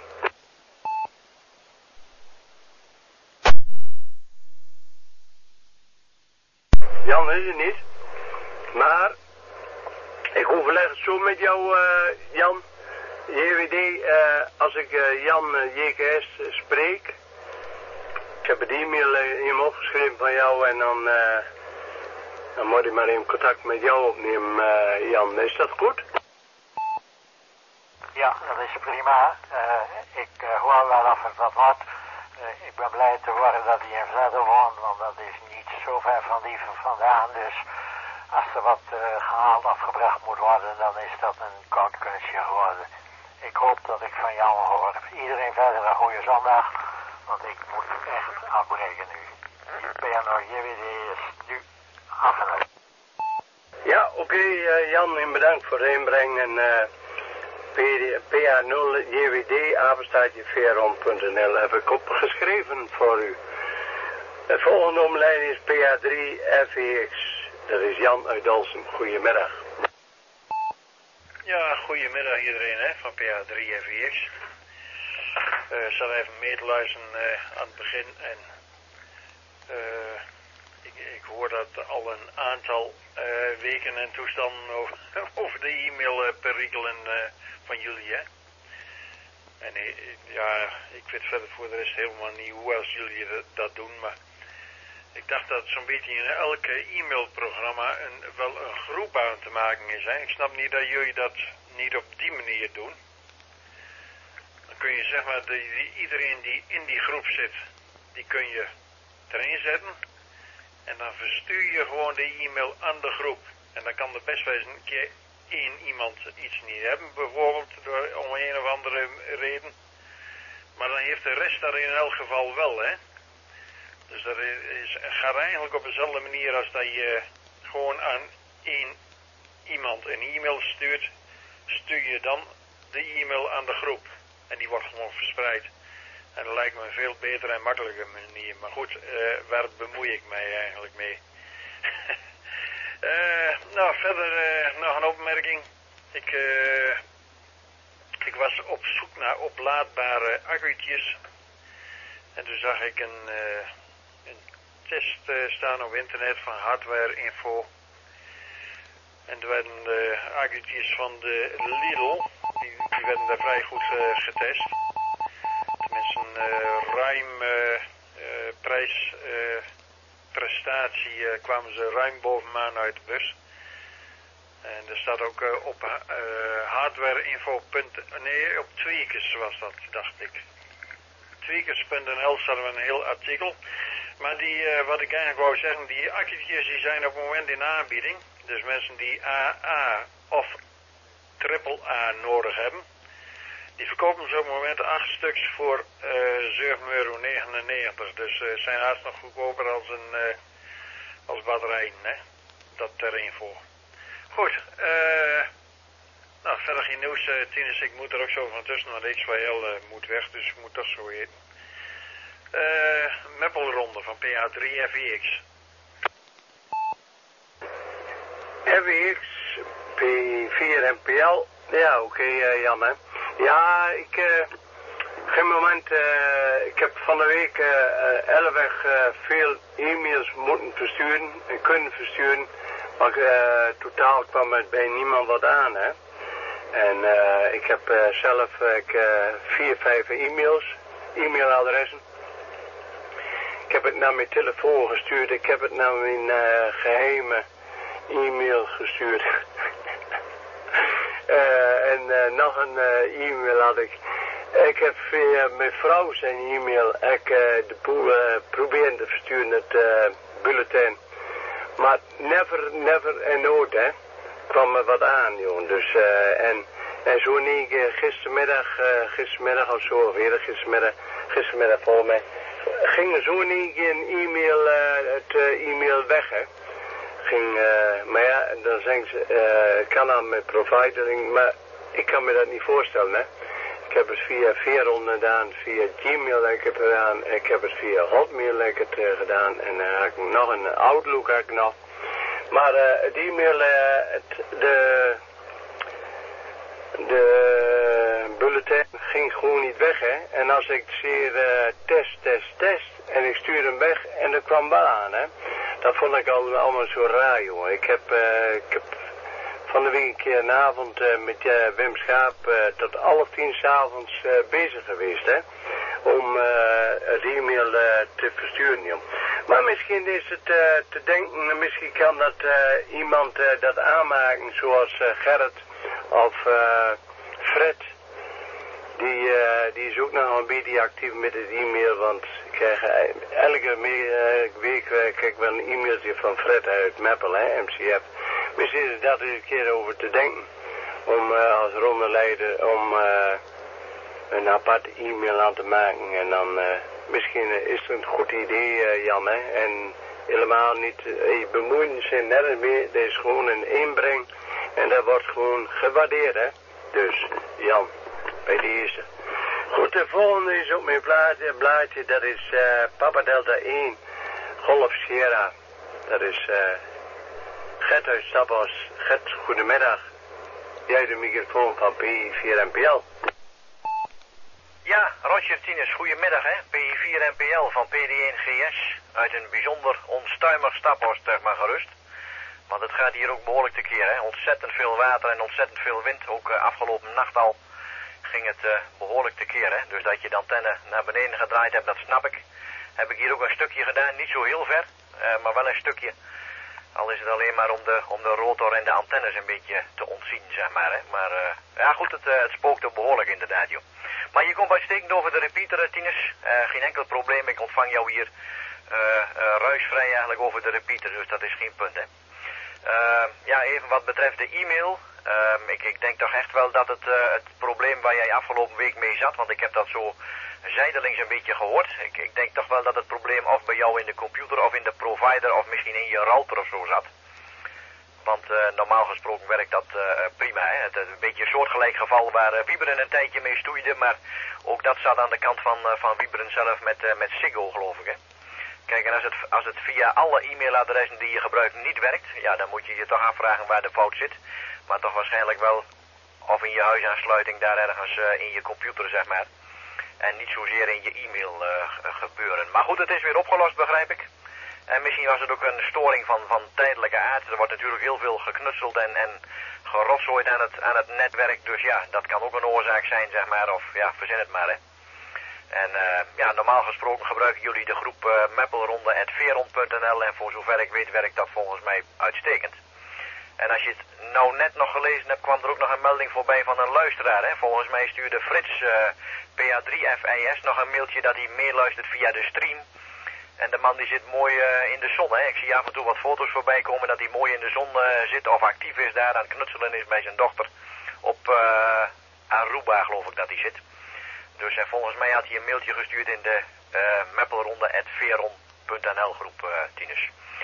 Jan is het niet, maar ik overleg het zo met jou, uh, Jan. J W D, uh, als ik uh, Jan uh, J K S uh, spreek, ik heb een e-mail uh, in hem opgeschreven van jou en dan, uh, dan moet ik maar in contact met jou opnemen, uh, Jan. Is dat goed? Ja, dat is prima. Uh, ik uh, hoor wel of het wat wordt. Uh, ik ben blij te horen dat hij in Vledder woont, want dat is niet zo ver van die van vandaan. Dus als er wat uh, gehaald of gebracht moet worden, dan is dat een koud kunstje geworden. Ik hoop dat ik van jou hoor. Iedereen verder een goede zondag, want ik moet echt afbreken nu. P N O J W D is nu af en uit. Ja, oké, okay, uh, Jan, en bedankt voor de inbreng. En uh, P A nul J W D, apenstaartje veron punt n l heb ik opgeschreven voor u. Het volgende omleiding is P A drie F E X. Dat is Jan uit Dalsem. Goedemiddag. Ja, goedemiddag iedereen hè, van P A drie F E X. Uh, ik zal even meeluisteren uh, aan het begin. En uh, ik, ik hoor dat al een aantal uh, weken en toestanden over, over de e-mailperikelen uh, van jullie. Hè. En uh, ja, ik weet verder voor de rest helemaal niet hoe als jullie dat doen, maar ik dacht dat zo'n beetje in elke e-mailprogramma een, wel een groep aan te maken is. Hè? Ik snap niet dat jullie dat niet op die manier doen. Dan kun je zeg maar, die, die, iedereen die in die groep zit, die kun je erin zetten. En dan verstuur je gewoon de e-mail aan de groep. En dan kan er best wel eens een keer één iemand iets niet hebben, bijvoorbeeld door, om een of andere reden. Maar dan heeft de rest daar in elk geval wel, hè. Dus dat is, gaat eigenlijk op dezelfde manier als dat je gewoon aan één iemand een e-mail stuurt, stuur je dan de e-mail aan de groep. En die wordt gewoon verspreid. En dat lijkt me een veel betere en makkelijke manier. Maar goed, uh, waar bemoei ik mij eigenlijk mee? uh, nou, verder uh, nog een opmerking. Ik, uh, ik was op zoek naar oplaadbare accu'tjes. En toen zag ik een... Uh, test uh, staan op internet van Hardware Info. En er werden de accu'tjes van de Lidl, die, die werden daar vrij goed uh, getest. Tenminste een uh, ruim uh, uh, prijs, uh, prestatie uh, kwamen ze ruim bovenaan uit de bus. En er staat ook uh, op uh, hardwareinfo. Nee, op Tweakers was dat, dacht ik. Tweakers punt n l staat er een heel artikel. Maar die, uh, wat ik eigenlijk wou zeggen, die accu'tjes die zijn op het moment in aanbieding. Dus mensen die A A of triple A nodig hebben. Die verkopen ze op het moment acht stuks voor uh, zeven euro negenennegentig. Dus uh, zijn haast nog goedkoper als een uh, als batterijen, hè. Dat ter info. Goed, uh, nou verder geen nieuws, uh, Tinus, ik moet er ook zo van tussen, want X Y L uh, moet weg, dus ik moet dat zo weten. Uh, Meppelronde van P A drie F I X. F I X, P vier en P L. Ja, oké, okay, uh, Jan, hè. Ja, ik... Uh, geen moment... Uh, ik heb van de week uh, elfweg uh, veel e-mails moeten versturen en kunnen versturen. Maar uh, totaal kwam het bij niemand wat aan, hè. En uh, ik heb uh, zelf uh, ik, uh, vier, vijf e-mails, e-mailadressen. Ik heb het naar mijn telefoon gestuurd. Ik heb het naar mijn uh, geheime e-mail gestuurd. uh, en uh, nog een uh, e-mail had ik. Ik heb via mijn vrouw zijn e-mail ik, uh, de boel uh, proberen te versturen, het uh, bulletin. Maar never, never en nooit, hè, kwam er wat aan, joh. Dus, uh, en, en zo niet, uh, gistermiddag, uh, gistermiddag of zo, of eerder gistermiddag, gistermiddag volgens mij, ging er zo niet een e-mail, uh, het uh, e-mail weg, hè. Ging, uh, maar ja, dan zeggen ze, uh, kan aan mijn provider, maar ik kan me dat niet voorstellen, hè. Ik heb het via Veron gedaan, via Gmail heb ik het gedaan, ik heb het via Hotmail heb ik het uh, gedaan en dan uh, heb ik nog een Outlook heb ik nog. Maar uh, het e-mail, uh, het, de, de bulletin ging gewoon niet weg, hè. En als ik zeer uh, test, test, test en ik stuurde hem weg en er kwam wel aan, hè. Dat vond ik al, allemaal zo raar, jongen. Ik heb, uh, ik heb van de week een keer een avond uh, met uh, Wim Schaap uh, tot half tien 's avonds uh, bezig geweest, hè. Om uh, het e-mail uh, te versturen, joh. Maar misschien is het uh, te denken, misschien kan dat uh, iemand uh, dat aanmaken, zoals uh, Gerrit of uh, Fred. Die, uh, die is ook nog een beetje actief met het e-mail, want ik krijg uh, elke uh, week uh, krijg ik wel een e-mailtje van Fred uit Meppel, hè, M C F. Misschien is dat er een keer over te denken, om uh, als rondeleider, om uh, een aparte e-mail aan te maken. En dan uh, misschien is het een goed idee, uh, Jan, hè. En helemaal niet uh, bemoeien zijn nergens meer. Dat is gewoon een inbreng en dat wordt gewoon gewaardeerd, hè. Dus, Jan, bij deze. Goed, de volgende is op mijn blaadje, blaadje dat is uh, Papa Delta één, Golf Sierra. Dat is uh, Gert uit Staphorst. Gert, goedemiddag. Jij de microfoon van P vier N P L. Ja, Roger Tinus, goedemiddag, hè. P vier N P L van P D één G S. Uit een bijzonder onstuimig Staphorst, zeg maar gerust. Want het gaat hier ook behoorlijk tekeer, hè. Ontzettend veel water en ontzettend veel wind. Ook uh, afgelopen nacht al ging het uh, behoorlijk tekeer, hè. Dus dat je de antenne naar beneden gedraaid hebt, dat snap ik. Heb ik hier ook een stukje gedaan, niet zo heel ver, uh, maar wel een stukje. Al is het alleen maar om de, om de rotor en de antennes een beetje te ontzien, zeg maar, hè. Maar uh, ja goed, het, uh, het spookt ook behoorlijk inderdaad, joh. Maar je komt uitstekend over de repeater, Tinus. Uh, geen enkel probleem, ik ontvang jou hier uh, uh, ruisvrij eigenlijk over de repeater, dus dat is geen punt, hè. Uh, ja, even wat betreft de e-mail. Uh, ik, ik denk toch echt wel dat het, uh, het probleem waar jij afgelopen week mee zat, want ik heb dat zo zijdelings een beetje gehoord. Ik, ik denk toch wel dat het probleem of bij jou in de computer of in de provider of misschien in je router of zo zat. Want uh, normaal gesproken werkt dat uh, prima, hè. Het is een beetje een soortgelijk geval waar uh, Wieberen een tijdje mee stoeide, maar ook dat zat aan de kant van, uh, van Wieberen zelf met, uh, met Ziggo, geloof ik, hè. Kijk, en als het, als het via alle e-mailadressen die je gebruikt niet werkt, ja, dan moet je je toch afvragen waar de fout zit. Maar toch waarschijnlijk wel of in je huisaansluiting daar ergens uh, in je computer, zeg maar. En niet zozeer in je e-mail uh, gebeuren. Maar goed, het is weer opgelost, begrijp ik. En misschien was het ook een storing van, van tijdelijke aard. Er wordt natuurlijk heel veel geknutseld en, en gerotzooid aan het, aan het netwerk. Dus ja, dat kan ook een oorzaak zijn, zeg maar. Of ja, verzin het maar, hè. En uh, ja, normaal gesproken gebruiken jullie de groep uh, meppelronde at veron punt n l en voor zover ik weet werkt dat volgens mij uitstekend. En als je het nou net nog gelezen hebt, kwam er ook nog een melding voorbij van een luisteraar, hè. Volgens mij stuurde Frits uh, P A drie F I S nog een mailtje dat hij meeluistert via de stream. En de man die zit mooi uh, in de zon, hè. Ik zie af en toe wat foto's voorbij komen dat hij mooi in de zon uh, zit of actief is daar aan het knutselen is bij zijn dochter. Op uh, Aruba geloof ik dat hij zit. Dus en volgens mij had hij een mailtje gestuurd in de uh, meppelronde at veron punt n l groep, uh, Tinus.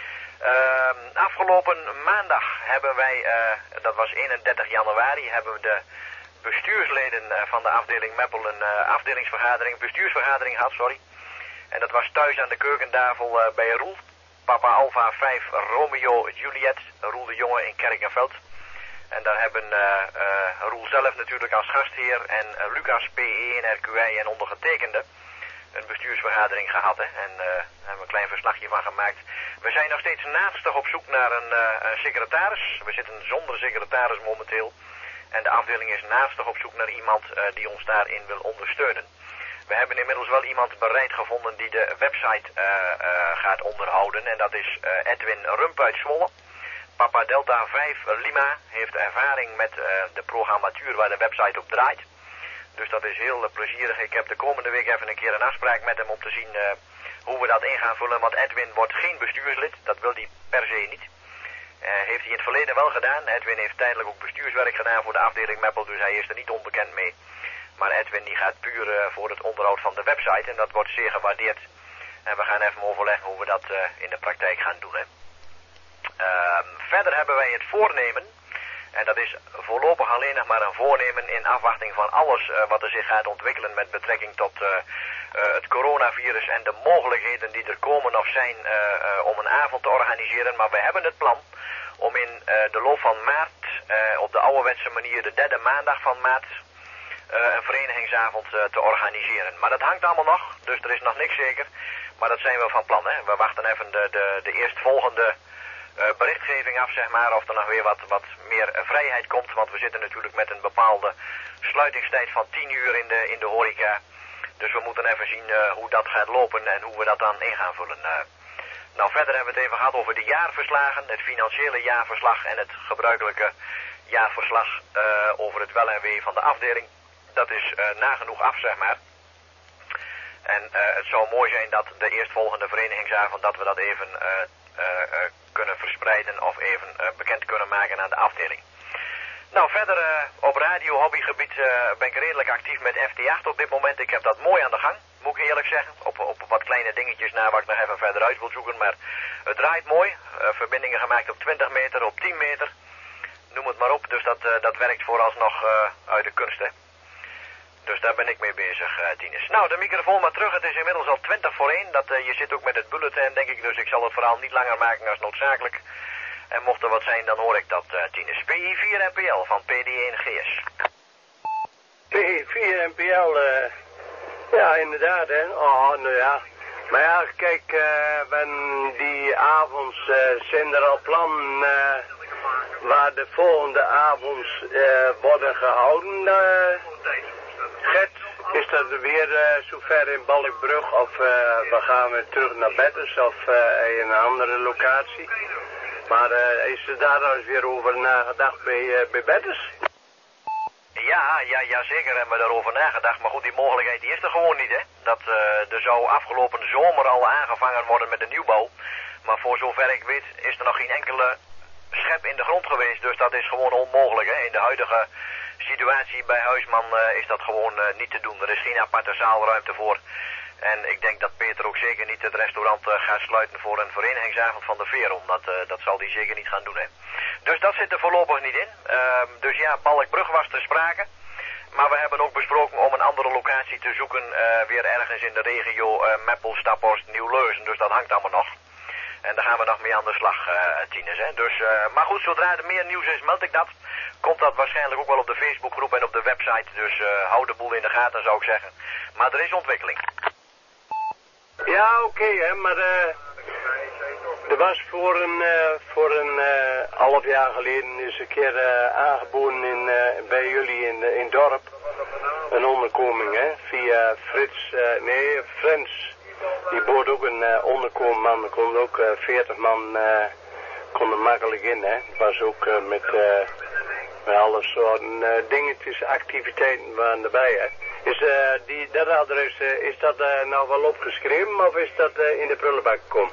Uh, afgelopen maandag hebben wij, uh, dat was eenendertig januari, hebben we de bestuursleden uh, van de afdeling Meppel een uh, afdelingsvergadering, bestuursvergadering gehad, sorry. En dat was thuis aan de keukentafel uh, bij Roel. Papa Alpha vijf Romeo Juliet. Roel de Jonge in Kerkenveld. En daar hebben uh, uh, Roel zelf natuurlijk als gastheer en uh, Lucas P E en R Q I en ondergetekende een bestuursvergadering gehad. Hè? En uh, daar hebben we een klein verslagje van gemaakt. We zijn nog steeds naastig op zoek naar een, uh, een secretaris. We zitten zonder secretaris momenteel. En de afdeling is naastig op zoek naar iemand uh, die ons daarin wil ondersteunen. We hebben inmiddels wel iemand bereid gevonden die de website uh, uh, gaat onderhouden. En dat is uh, Edwin Rump uit Zwolle. Papa Delta vijf Lima heeft ervaring met uh, de programmatuur waar de website op draait. Dus dat is heel uh, plezierig. Ik heb de komende week even een keer een afspraak met hem om te zien uh, hoe we dat in gaan vullen. Want Edwin wordt geen bestuurslid, dat wil hij per se niet. Uh, heeft hij in het verleden wel gedaan. Edwin heeft tijdelijk ook bestuurswerk gedaan voor de afdeling Meppel, dus hij is er niet onbekend mee. Maar Edwin die gaat puur uh, voor het onderhoud van de website en dat wordt zeer gewaardeerd. En we gaan even overleggen hoe we dat uh, in de praktijk gaan doen. Hè. Uh, verder hebben wij het voornemen, en dat is voorlopig alleen nog maar een voornemen in afwachting van alles uh, wat er zich gaat ontwikkelen met betrekking tot uh, uh, het coronavirus en de mogelijkheden die er komen of zijn uh, uh, om een avond te organiseren. Maar we hebben het plan om in uh, de loop van maart uh, op de ouderwetse manier de derde maandag van maart uh, een verenigingsavond uh, te organiseren. Maar dat hangt allemaal nog, dus er is nog niks zeker. Maar dat zijn we van plan. Hè. We wachten even de, de, de eerstvolgende Uh, berichtgeving af, zeg maar, of er nog weer wat, wat meer uh, vrijheid komt. Want we zitten natuurlijk met een bepaalde sluitingstijd van tien uur in de, in de horeca. Dus we moeten even zien uh, hoe dat gaat lopen en hoe we dat dan in gaan vullen. Uh, nou, verder hebben we het even gehad over de jaarverslagen, het financiële jaarverslag en het gebruikelijke jaarverslag uh, over het wel en wee van de afdeling. Dat is uh, nagenoeg af, zeg maar. En uh, het zou mooi zijn dat de eerstvolgende verenigingsavond, dat we dat even uh, uh, uh, kunnen verspreiden of even uh, bekend kunnen maken aan de afdeling. Nou, verder uh, op radio hobbygebied uh, ben ik redelijk actief met F T acht op dit moment. Ik heb dat mooi aan de gang, moet ik eerlijk zeggen. Op, op wat kleine dingetjes na waar ik nog even verder uit wil zoeken. Maar het draait mooi. Uh, verbindingen gemaakt op twintig meter, op tien meter. Noem het maar op. Dus dat, uh, dat werkt vooralsnog uh, uit de kunsten. Dus daar ben ik mee bezig, uh, Tines. Nou, de microfoon maar terug. Het is inmiddels al twintig voor één. Dat, uh, je zit ook met het bulletin, denk ik. Dus ik zal het verhaal niet langer maken als noodzakelijk. En mocht er wat zijn, dan hoor ik dat, uh, Tines. P I vier N P L van P D één G S. P I vier N P L, uh, ja, inderdaad, hè. Oh, nou ja. Maar ja, kijk, uh, ben die avonds uh, zijn er al plannen uh, waar de volgende avonds uh, worden gehouden, uh, Gert, is dat weer uh, zover in Balkbrug of uh, we gaan weer terug naar Betters of uh, in een andere locatie? Maar uh, is er daar al eens weer over nagedacht bij, uh, bij Betters? Ja, ja, ja, zeker hebben we daarover nagedacht. Maar goed, die mogelijkheid die is er gewoon niet, hè. Dat uh, er zou afgelopen zomer al aangevangen worden met de nieuwbouw. Maar voor zover ik weet is er nog geen enkele schep in de grond geweest. Dus dat is gewoon onmogelijk, hè. In de huidige situatie bij Huisman uh, is dat gewoon uh, niet te doen. Er is geen aparte zaalruimte voor. En ik denk dat Peter ook zeker niet het restaurant uh, gaat sluiten voor een verenigingsavond van de Veron. Dat, uh, dat zal hij zeker niet gaan doen, hè. Dus dat zit er voorlopig niet in. Uh, dus ja, Balkbrug was ter sprake. Maar we hebben ook besproken om een andere locatie te zoeken. Uh, weer ergens in de regio uh, Meppel, Staphorst, Nieuw-Leuzen. Dus dat hangt allemaal nog. En daar gaan we nog mee aan de slag, uh, Tines. Hè? Dus, uh, maar goed, zodra er meer nieuws is, meld ik dat. Komt dat waarschijnlijk ook wel op de Facebookgroep en op de website. Dus uh, hou de boel in de gaten, zou ik zeggen. Maar er is ontwikkeling. Ja, oké, okay, hè, maar uh, er was voor een, uh, voor een uh, half jaar geleden eens een keer uh, aangeboden in, uh, bij jullie in, uh, in het dorp. Een onderkoming, hè, via Frits, uh, nee, Frans. Die bood ook een uh, onderkomen man, er konden ook uh, veertig man uh, konden makkelijk in, hè. Het was ook uh, met, uh, met alle soorten uh, dingetjes, activiteiten waren erbij, hè. Is uh, die, dat adres, uh, is dat uh, nou wel opgeschreven of is dat uh, in de prullenbak gekomen?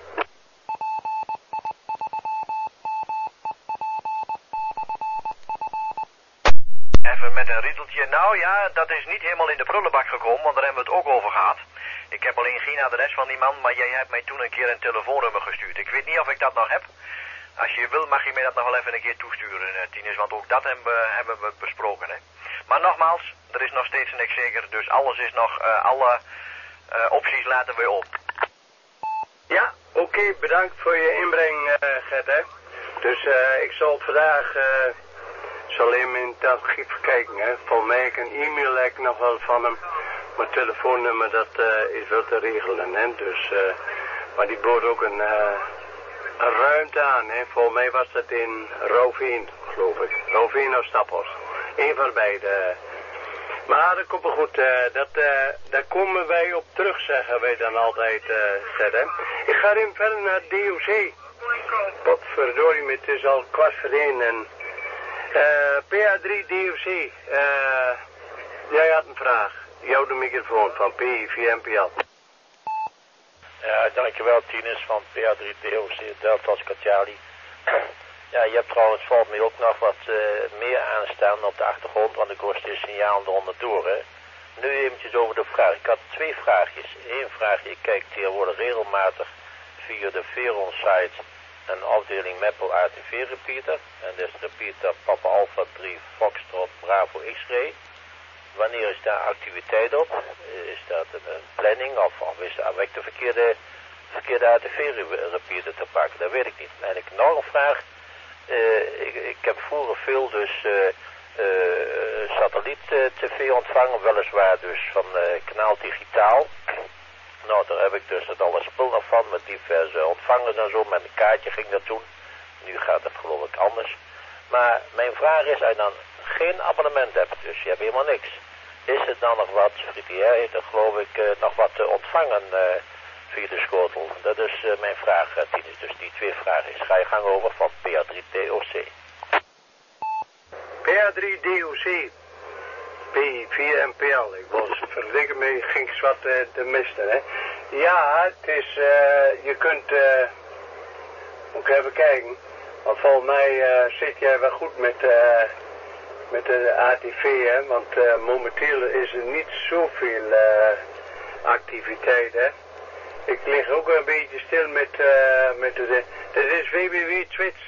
Even met een riedeltje. Nou ja, dat is niet helemaal in de prullenbak gekomen, want daar hebben we het ook over gehad. Ik heb alleen geen adres van die man, maar jij hebt mij toen een keer een telefoonnummer gestuurd. Ik weet niet of ik dat nog heb. Als je wil mag je mij dat nog wel even een keer toesturen, uh, Tines, want ook dat hebben we, hebben we besproken, hè. Maar nogmaals, er is nog steeds niks zeker, dus alles is nog, uh, alle uh, opties laten we op. Ja, oké, okay, bedankt voor je inbreng, uh, Gert, hè. Dus uh, ik zal vandaag, uh, zal even in het archief kijken, hè. Volgens mij heb ik een e-mail heb ik nog wel van hem. Mijn telefoonnummer, dat uh, is wel te regelen, hè. Dus, uh, maar die bood ook een, uh, een ruimte aan, hè. Volgens mij was dat in Rouveen, geloof ik. Rouveen of Staphorst. Eén van beide. Maar dat komt wel goed. Uh, dat, uh, daar komen wij op terug, zeggen wij dan altijd, uh, Gert. Ik ga even verder naar D O C. Potverdorie, het is al kwart voor één. En, uh, P A drie D O C. Uh, jij had een vraag. Jou de microfoon van P I V M P L. Ja, dankjewel Tinus van P A drie D O C, Delta Oscar Charlie. Ja, je hebt trouwens volgens mij ook nog wat uh, meer aanstaan op de achtergrond, want ik hoor steeds signaal eronder door, hè. Nu eventjes over de vraag. Ik had twee vraagjes. Eén vraag, ik kijk tegenwoordig regelmatig via de Veron-site een afdeling Meppel A T V repeater. En dat is repeater Papa Alpha drie Foxtrot Bravo X-ray. Wanneer is daar activiteit op? Is dat een planning of, of is dat de verkeerde, verkeerde A T V-repeater te pakken? Dat weet ik niet. En ik nog een vraag. Uh, ik, ik heb vroeger veel dus uh, uh, satelliet-tv ontvangen, weliswaar dus van uh, kanaal digitaal. Nou, daar heb ik dus het alle spul nog van, met diverse ontvangers en zo, met een kaartje ging dat toen. Nu gaat het geloof ik anders. Maar mijn vraag is, als je dan geen abonnement hebt, dus je hebt helemaal niks, is het dan nog wat, Fritier heeft er geloof ik uh, nog wat te ontvangen uh, via de schotel? Dat is uh, mijn vraag, uh, Tinus. Dus die twee vragen is, ga je gang over van P A drie D O C. P A drie D O C, P V M P L. Ik was verdikken mee, ging zwart uh, te misten, hè. Ja, het is, uh, je kunt, uh, moet ik even kijken, want volgens mij uh, zit jij wel goed met, uh, met de A T V, hè, want uh, momenteel is er niet zoveel uh, activiteit, hè. Ik lig ook een beetje stil met, uh, met de, dit is w w w punt twits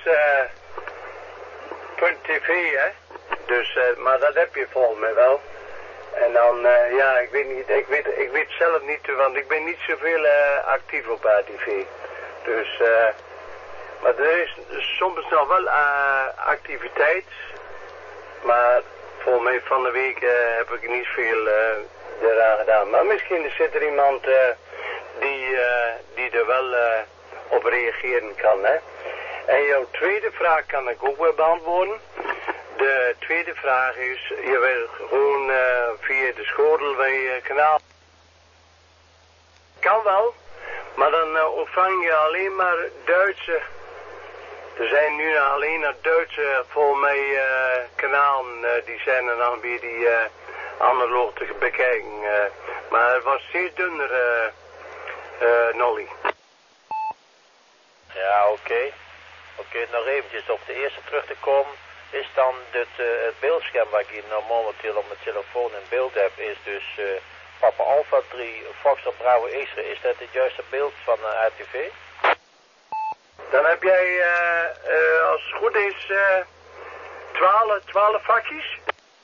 punt t v, hè. Dus, uh, maar dat heb je volgens mij wel. En dan, uh, ja, ik weet niet, ik weet, ik weet zelf niet, want ik ben niet zoveel uh, actief op A T V. Dus, uh, maar er is soms nog wel uh, activiteit. Maar volgens mij van de week uh, heb ik niet veel uh, eraan gedaan. Maar misschien zit er iemand uh, die, uh, die er wel uh, op reageren kan, hè. En jouw tweede vraag kan ik ook wel beantwoorden. De tweede vraag is, je wil gewoon uh, via de schotel bij je kanaal. Kan wel, maar dan uh, ontvang je alleen maar Duitse. Er zijn nu alleen naar Duitse, volgens mij, uh, kanalen, uh, die zijn er dan weer die uh, analoog te bekijken. Uh, maar het was zeer dunner, uh, uh, Nolly. Ja, oké. Okay. Oké, okay, nog eventjes op de eerste terug te komen. Is dan dit, uh, het beeldscherm waar ik hier nou momenteel op mijn telefoon in beeld heb, is dus uh, Papa Alpha drie Foxtrot Bravo X-ray. Is dat het juiste beeld van uh, A T V? Dan heb jij, uh, uh, als het goed is, uh, twaalf, twaalf vakjes.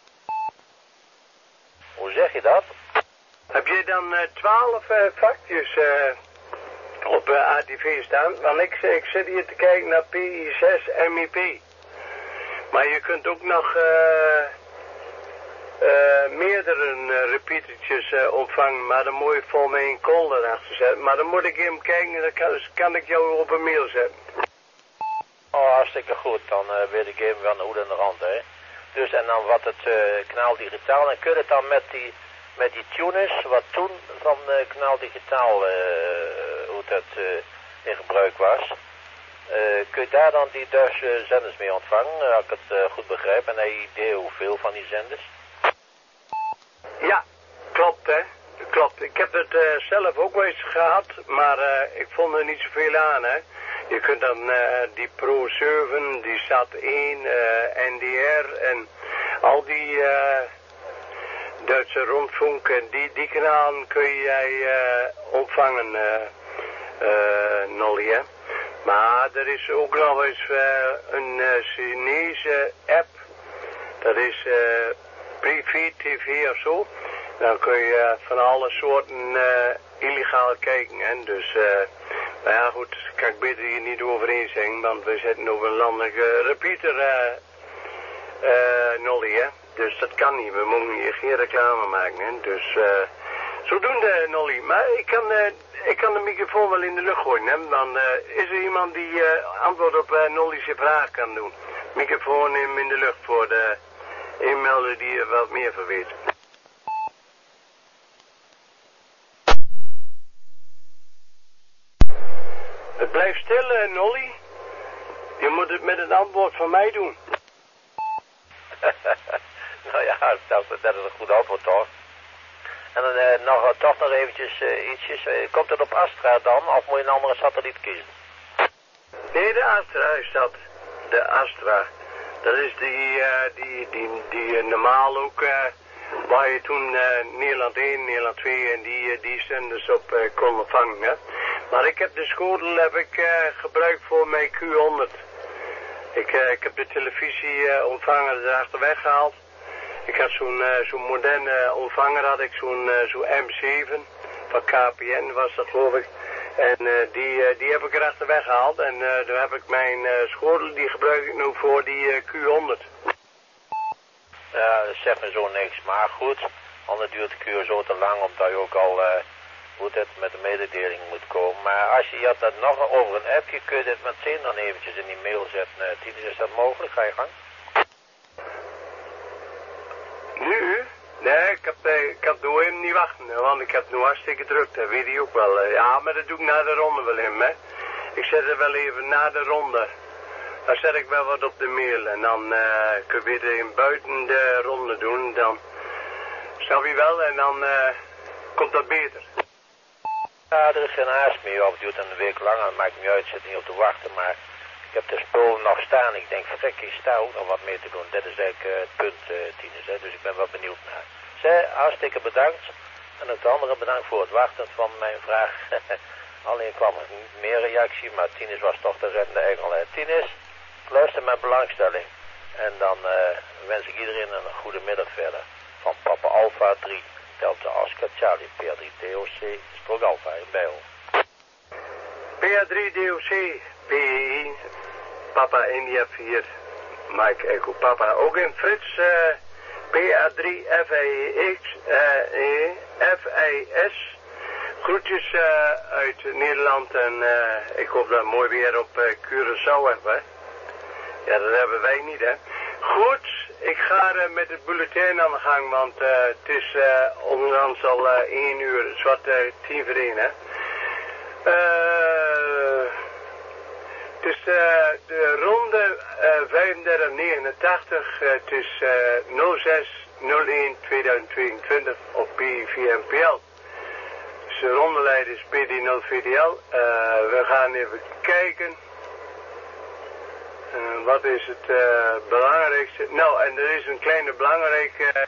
Hoe zeg je dat? Heb jij dan uh, twaalf uh, vakjes uh, op uh, A T V staan? Want ik, ik zit hier te kijken naar P I zes M I P. Maar je kunt ook nog uh, uh, meerdere uh, repeatertjes uh, ontvangen. Maar dan moet je voor mij een call erachter zetten. Maar dan moet ik even kijken, dan kan, kan ik jou op een mail zetten. Oh, hartstikke goed. Dan uh, weet ik even van de hoed en de rand, hè. Dus en dan wat het uh, kanaal digitaal. En kun je het dan met die, met die tuners, wat toen van uh, kanaal digitaal, uh, hoe dat uh, in gebruik was. Uh, kun je daar dan die Duitse zenders mee ontvangen, uh, als ik het uh, goed begrijp, en heb je idee hoeveel van die zenders? Ja, klopt hè, klopt. Ik heb het uh, zelf ook wel eens gehad, maar uh, ik vond er niet zoveel aan hè. Je kunt dan uh, die Pro zeven, die Sat één, uh, N D R en al die uh, Duitse rondfunk en die, die kanalen kun jij uh, ontvangen, uh, uh, Nolly hè. Maar er is ook nog eens uh, een uh, Chinese app. Dat is uh, Privé T V of zo. Dan kun je uh, van alle soorten uh, illegaal kijken. Hè? Dus, uh, Nou ja, goed, kan ik beter hier niet overheen zeggen, want we zitten op een landelijke repeater, eh, uh, Nolly, hè. Dus dat kan niet, we mogen hier geen reclame maken, hè. Dus, eh, uh, zodoende, Nolly. Maar ik kan, uh, ik kan de microfoon wel in de lucht gooien, hè. Dan uh, is er iemand die uh, antwoord op uh, Nolly's vraag kan doen. Microfoon in, in de lucht voor de inmelder die er wat meer van weet. Het blijft stil, uh, Nolly. Je moet het met het antwoord van mij doen. Nou ja, dat, dat is een goed antwoord toch. En dan uh, nog, uh, toch nog eventjes uh, ietsjes. Uh, komt het op Astra dan, of moet je een andere satelliet kiezen? Nee, de Astra is dat. De Astra. Dat is die, uh, die, die, die uh, normaal ook, uh, waar je toen uh, Nederland één, Nederland twee en die, uh, die zenders op uh, kon ontvangen. Hè. Maar ik heb de schotel heb ik, uh, gebruikt voor mijn Q honderd. Ik, uh, ik heb de televisieontvanger uh, erachter weggehaald. Ik had zo'n uh, zo'n moderne ontvanger, had ik zo'n uh, zo'n M zeven van K P N was dat geloof ik. En uh, die, uh, die heb ik erachter weggehaald en uh, daar heb ik mijn uh, schotel, die gebruik ik nu voor die uh, Q honderd. Ja, dat zegt me zo niks, maar goed, anders duurt de Q zo te lang omdat je ook al, uh, hoe het met de mededeling moet komen. Maar als je, je had dat nog over een appje, kun je dit meteen dan eventjes in die mail zetten. Uh, Tinus, is dat mogelijk? Ga je gang? Nu? Nee, ik heb, uh, ik heb door hem niet wachten, want ik heb nu hartstikke druk, dat weet hij ook wel. Uh, ja, maar dat doe ik na de ronde wel in, hè. Ik zet er wel even na de ronde. Dan zet ik wel wat op de mail en dan uh, kun je weer in buiten de ronde doen, dan snap je wel en dan uh, komt dat beter. Ja, er is geen haast meer, of het duurt een week langer, dat maakt niet uit, ik zit niet op te wachten, maar ik heb de spullen nog staan. Ik denk, verrek, ik sta ook nog wat mee te doen. Dit is eigenlijk uh, het punt, uh, Tinus, hè, dus ik ben wel benieuwd naar. Zij, hartstikke bedankt. En het andere bedankt voor het wachten van mijn vraag. Alleen kwam er niet meer reactie, maar Tinus was toch de reddende engel. Hè. Tinus, luister met belangstelling. En dan uh, wens ik iedereen een goede middag verder. Van Papa Alpha drie, Delta Oscar Charlie, P A drie D O C, Strook Alpha in Bijl. P A drie D O C, P E één, Papa India vier, Mike Echo Papa. Ook in Frits, uh, P A drie F I X, uh, F I S. Groetjes uh, uit Nederland en uh, ik hoop dat mooi weer op uh, Curaçao hebben. Hè? Ja, dat hebben wij niet, hè. Goed, ik ga uh, met het bulletin aan de gang, want uh, het is uh, onlangs al uh, één uur, het is wat uh, tien voor één, hè. Uh, het is uh, de ronde uh, vijfendertig negenentachtig, uh, het is uh, nul zes nul een tweeduizend tweeëntwintig op P vier M P L. Dus de rondeleider is P D nul V D L. Uh, we gaan even kijken. Uh, wat is het uh, belangrijkste? Nou, en er is een kleine belangrijke uh,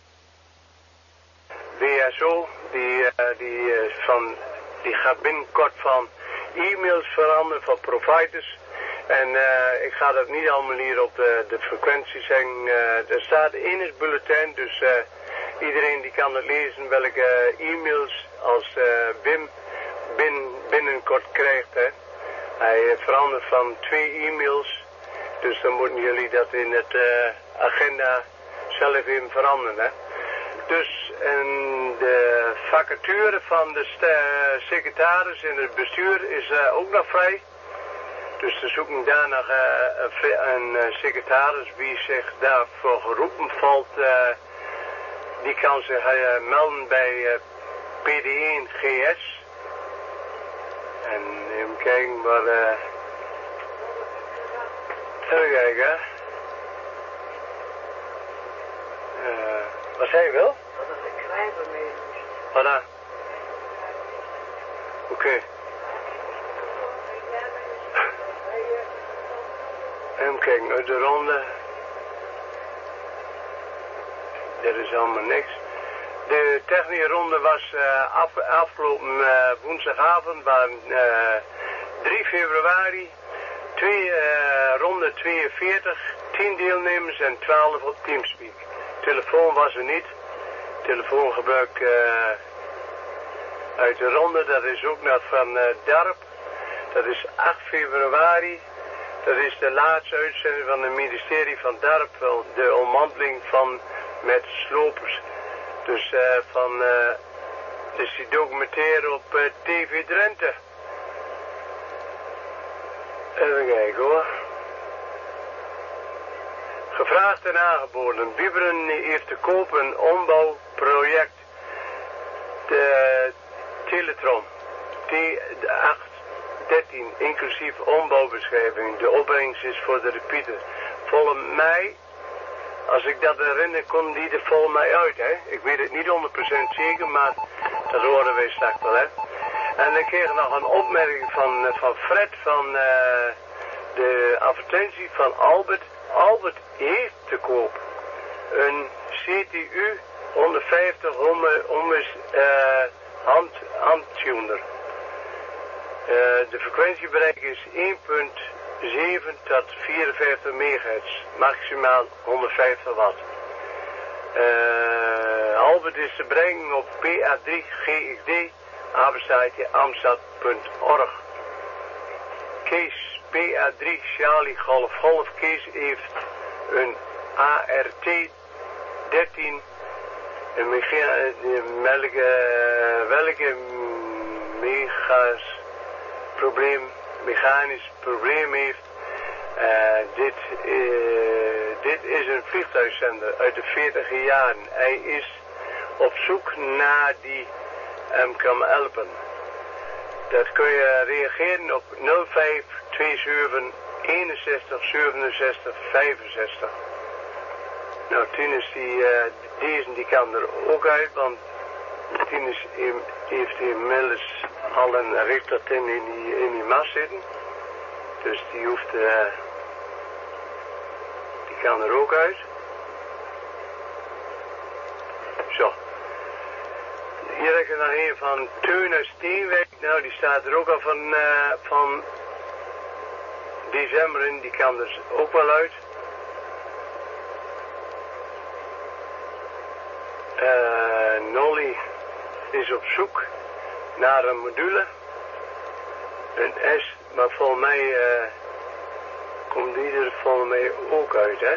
W S O, die, uh, die, uh, van, die gaat binnenkort van e-mails veranderen van providers. En uh, ik ga dat niet allemaal hier op de, de frequentie zeggen. Uh, er staat in het bulletin, dus uh, iedereen die kan het lezen welke uh, e-mails als uh, Wim bin, binnenkort krijgt. Hè. Hij verandert van twee e-mails. Dus dan moeten jullie dat in het uh, agenda zelf even veranderen. Hè. Dus en de vacature van de secretaris in het bestuur is uh, ook nog vrij. Dus ze zoeken daar nog uh, een, een secretaris wie zich daarvoor geroepen valt. Uh, die kan zich uh, melden bij uh, P D één G S. En even kijken waar... Uh, Even kijken. Uh, wat zei je wel? Dat is een schrijver mee. Wat dan? Oké. Okay. Even kijken, uit de ronde. Dit is allemaal niks. De technische ronde was uh, af, afgelopen uh, woensdagavond, waar uh, drie februari. Twee, uh, ronde tweeënveertig, tien deelnemers en twaalf op Teamspeak. Telefoon was er niet. Telefoongebruik uh, uit de ronde, dat is ook nog van uh, Darp. Dat is acht februari. Dat is de laatste uitzending van het ministerie van Dorp. De ommanteling van met slopers. Dus uh, van... Uh, dus die documentaire op uh, T V Drenthe. Even kijken hoor. Gevraagd en aangeboden. Biberen heeft te koop een ombouwproject. De Teletron. T acht dertien. Inclusief ombouwbeschrijving. De opbrengst is voor de repeater. Volgens mij, als ik dat herinner, komt die er volgens mij uit. Hè? Ik weet het niet honderd procent zeker, maar dat horen wij straks wel. Hè? En dan kreeg ik nog een opmerking van, van Fred van uh, de advertentie van Albert. Albert heeft te koop een C T U honderdvijftig om, om uh, hand, handtuner. Uh, de frequentiebereik is één komma zeven tot vierenvijftig megahertz, maximaal honderdvijftig watt. Uh, Albert is te brengen op P A drie G X D, apenstaartje amstad punt org. Kees, P A drie Charlie Golf Golf. Kees heeft een A R T dertien. En welke, welke megas probleem, mechanisch probleem heeft. Uh, dit, uh, dit is een vliegtuigzender uit de veertiger jaren. Hij is op zoek naar die hem kan helpen. Dat kun je reageren op nul vijf twee zeven eenenzestig zevenenzestig vijfenzestig. Nou, Tinus die, uh, deze die kan er ook uit, want Tinus heeft inmiddels al een richtertin in die, in die mast zitten. Dus die hoeft, uh, die kan er ook uit. Zo. Hier heb ik er nog een van Teun Steenwijk. Nou, die staat er ook al van, uh, van december in. Die kan er ook wel uit. Uh, Nolly is op zoek naar een module. Een S, maar volgens mij uh, komt die er volgens mij ook uit, hè.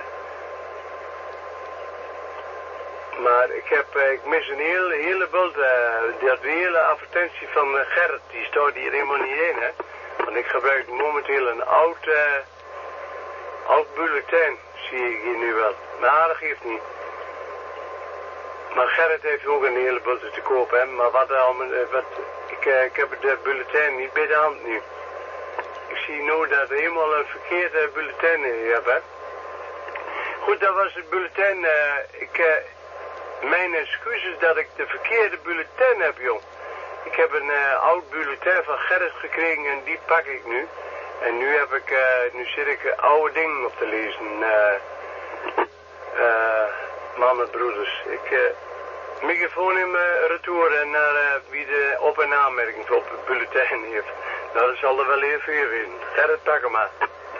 Maar ik heb, uh, ik mis een hele, hele bult, uh, die, die hele advertentie van uh, Gerrit, die staat hier helemaal niet in, hè. Want ik gebruik momenteel een oud, uh, oud bulletin, zie ik hier nu wel. Maar dat geeft niet. Maar Gerrit heeft ook een hele bult te koop, hè. Maar wat, uh, wat ik, uh, ik heb de bulletin niet bij de hand nu. Ik zie nu dat ik helemaal een verkeerde bulletin heb, hè. Goed, dat was het bulletin. Uh, ik, uh, mijn excuses dat ik de verkeerde bulletin heb, joh. Ik heb een uh, oud bulletin van Gerrit gekregen en die pak ik nu. En nu heb ik, uh, nu zit ik uh, oude dingen op te lezen. Uh, uh, mannen, broeders. Ik, uh, microfoon in mijn retour en naar uh, wie de op- en aanmerking op het bulletin heeft. Nou, dat zal er wel even weer in. Gerrit, pak hem maar.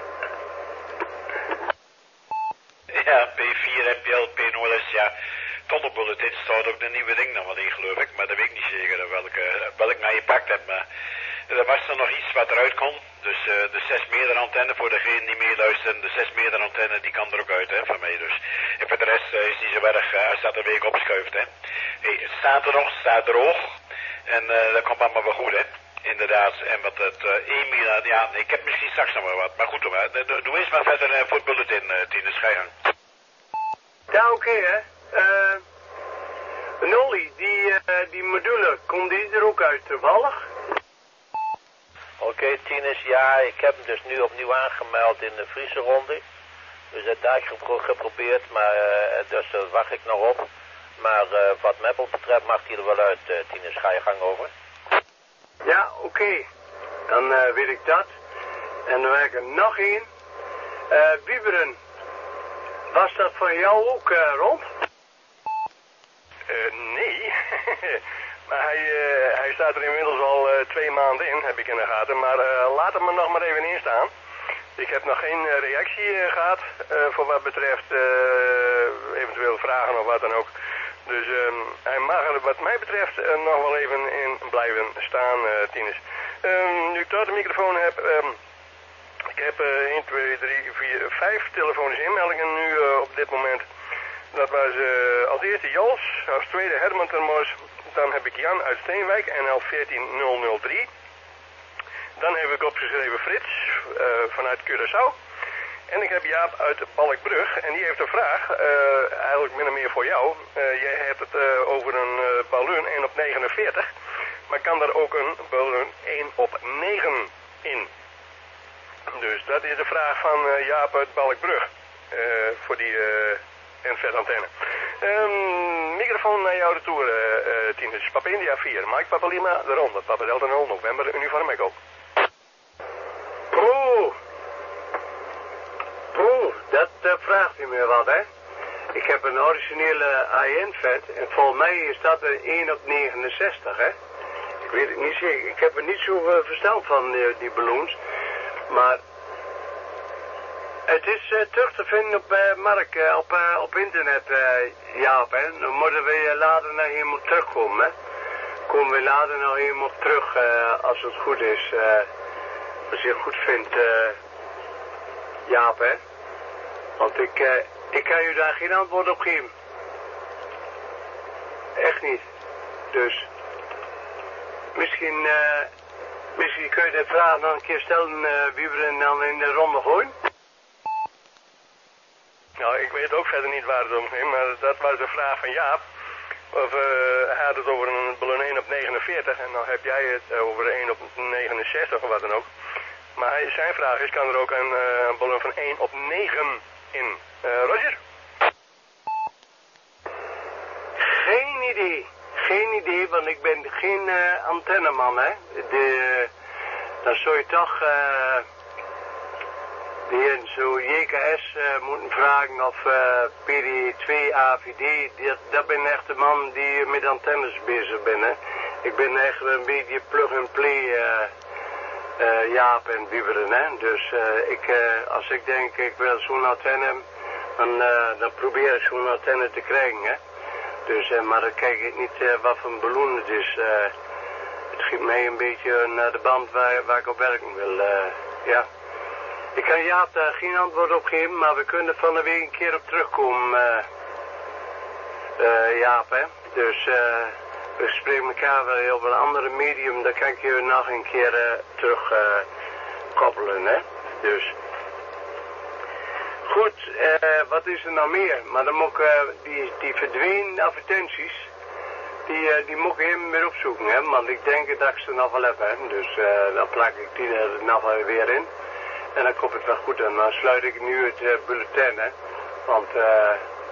Ja, P vier, M P L, P nul S, ja. Tonderbulletin staat ook een nieuwe ding nog wel in, geloof ik. Maar dat weet ik niet zeker welke, welke nou je pakt hebt. Maar er was er nog iets wat eruit kon. Dus uh, de zes meter antenne, voor degene die meeluisteren, de zes meter antenne, die kan er ook uit, hè, van mij dus. En voor de rest uh, is niet zo erg uh, als dat een week opschuift, hè. Hey, het staat er nog, het staat droog. En uh, dat komt allemaal wel goed, hè. Inderdaad, en wat het uh, Emil, ja, ik heb misschien straks nog wel wat. Maar goed, maar, doe, doe eens maar verder uh, voor het bulletin, uh, Tine, schijngang. Ja, oké, okay, hè. Uh, Nolly, die, uh, die module, komt die er ook uit toevallig? Oké, okay, Tinus, ja, ik heb hem dus nu opnieuw aangemeld in de Friese ronde. Dus dat heb ik gepro geprobeerd, maar uh, dus uh, wacht ik nog op. Maar uh, wat Meppel betreft mag hij er wel uit, uh, Tinus, ga je gang over. Ja, oké. Okay. Dan uh, weet ik dat. En dan heb ik er nog één. Uh, Wieberen, was dat van jou ook, uh, Ron? Uh, nee. Maar hij, uh, hij staat er inmiddels al uh, twee maanden in, heb ik in de gaten. Maar uh, laat hem er nog maar even in staan. Ik heb nog geen uh, reactie uh, gehad uh, voor wat betreft uh, eventueel vragen of wat dan ook. Dus um, hij mag er wat mij betreft uh, nog wel even in blijven staan, uh, Tinus. Um, nu ik daar de microfoon heb, um, ik heb uh, één, twee, drie, vier, vijf telefonische inmeldingen nu uh, op dit moment. Dat was uh, als eerste Jos, als tweede Herman Termos, dan heb ik Jan uit Steenwijk, N L veertien nul nul drie. Dan heb ik opgeschreven Frits uh, vanuit Curaçao. En ik heb Jaap uit Balkbrug en die heeft een vraag, uh, eigenlijk min of meer voor jou. Uh, jij hebt het uh, over een uh, ballon één op negenenveertig, maar kan daar ook een ballon één op negen in? Dus dat is de vraag van uh, Jaap uit Balkbrug uh, voor die uh, N V antenne. Um, microfoon naar jou de toer, uh, uh, Tinus. Papa India vier, Mike Papa Lima, de ronde. Papa Delta nul, November, Uniform Echo. Pro. Pro, dat uh, vraagt u me wat, hè. Ik heb een originele A N-vet en volgens mij is dat een één op negenenzestig, hè. Ik weet het niet zeker. Ik heb er niet zoveel verstand van, uh, die balloons. Maar het is uh, terug te vinden op uh, Mark, uh, op, uh, op internet, uh, Jaap, hè. Dan moeten we uh, later nog helemaal terugkomen, hè. Komen we later nog helemaal terug, uh, als het goed is. Uh, als je het goed vindt, uh, Jaap, hè. Want ik, uh, ik kan u daar geen antwoord op geven. Echt niet. Dus misschien, uh, misschien kun je de vraag nog een keer stellen, uh, wie we er dan in de ronde gooien. Nou, ik weet ook verder niet waar het om ging, maar dat was de vraag van Jaap. Of uh, hij had het over een ballon één op negenenveertig en dan heb jij het over één op negenenzestig of wat dan ook. Maar hij, zijn vraag is, kan er ook een, uh, een ballon van één op negen in? Uh, Roger? Geen idee. Geen idee, want ik ben geen uh, antenneman, hè. De, dan zou je toch uh, de heer zo J K S uh, moeten vragen of uh, P D twee A V D. Dat, dat ben echt de man die met antennes bezig ben, hè. Ik ben echt een beetje plug-and-play uh, uh, Jaap en Wieberen, hè. Dus uh, ik, uh, als ik denk ik wil zo'n antenne, dan, uh, dan probeer ik zo'n antenne te krijgen, hè. Dus, uh, maar dan kijk ik niet uh, wat voor een ballon het is. Uh, het schiet mij een beetje naar de band waar, waar ik op werken wil. Uh, ja. Ik kan Jaap daar geen antwoord op geven, maar we kunnen van de week een keer op terugkomen, uh, uh, Jaap, hè. Dus uh, we spreken elkaar wel op een andere medium, dan kan ik je nog een keer uh, terug uh, koppelen, hè. Dus goed, uh, wat is er nou meer? Maar dan moet ik uh, die, die verdwenen advertenties, die, uh, die moet ik even weer opzoeken, hè. Want ik denk dat ik ze nog wel heb, hè. Dus uh, dan plak ik die er nog wel weer in. En dan komt het wel goed en dan sluit ik nu het uh, bulletin, hè. Want uh,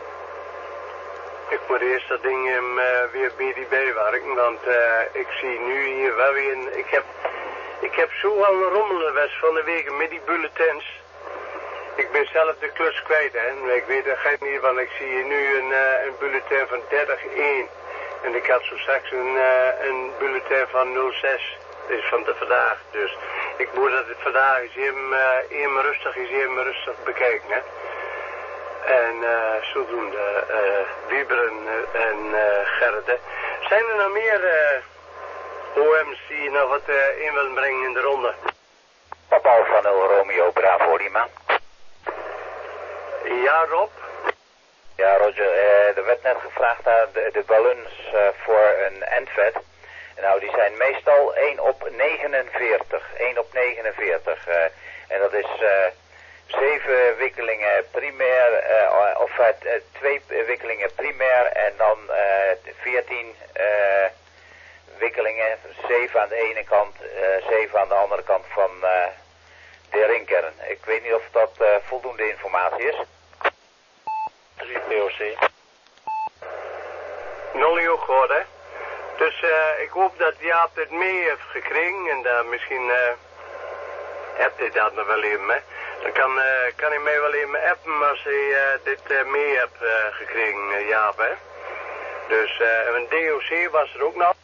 ik moet eerst dat ding um, uh, weer B D B werken, want uh, ik zie nu hier wel weer een, ik heb, ik heb zo al een rommelenwest van de weken met die bulletins. Ik ben zelf de klus kwijt, hè. Ik weet het geen niet, want ik zie hier nu een, uh, een bulletin van dertig één. En ik had zo straks een, uh, een bulletin van nul zes. Dat is van de vandaag. Dus ik moet dat het vandaag is even, uh, even rustig is, even rustig bekijken, hè. En uh, zodoende, uh, Wieberen uh, en uh, Gerrit, hè. Zijn er nog meer uh, O M's die nog wat uh, in willen brengen in de ronde? Papa van El Romeo Bravo Lima. Ja, Rob? Ja, Roger, uh, er werd net gevraagd naar de, de ballons uh, voor een N V E T. Nou, die zijn meestal één op negenenveertig. één op negenenveertig. Uh, en dat is uh, zeven wikkelingen primair, uh, of uh, twee wikkelingen primair en dan uh, veertien uh, wikkelingen. zeven aan de ene kant, uh, zeven aan de andere kant van uh, de ringkern. Ik weet niet of dat uh, voldoende informatie is. drie P O C. Nul uur gehoord, hè? Dus uh, ik hoop dat Jaap dit mee heeft gekregen en uh, misschien uh, hebt hij dat nog wel even, hè. Dan kan, uh, kan hij mij wel even appen als hij uh, dit uh, mee hebt uh, gekregen, uh, Jaap, hè. Dus uh, een D O C was er ook nog.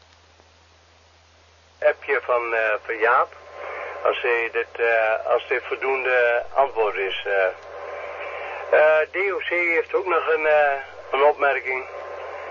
Appje van, uh, van Jaap. Als, hij dit, uh, als dit voldoende antwoord is. Uh. Uh, D O C heeft ook nog een, uh, een opmerking.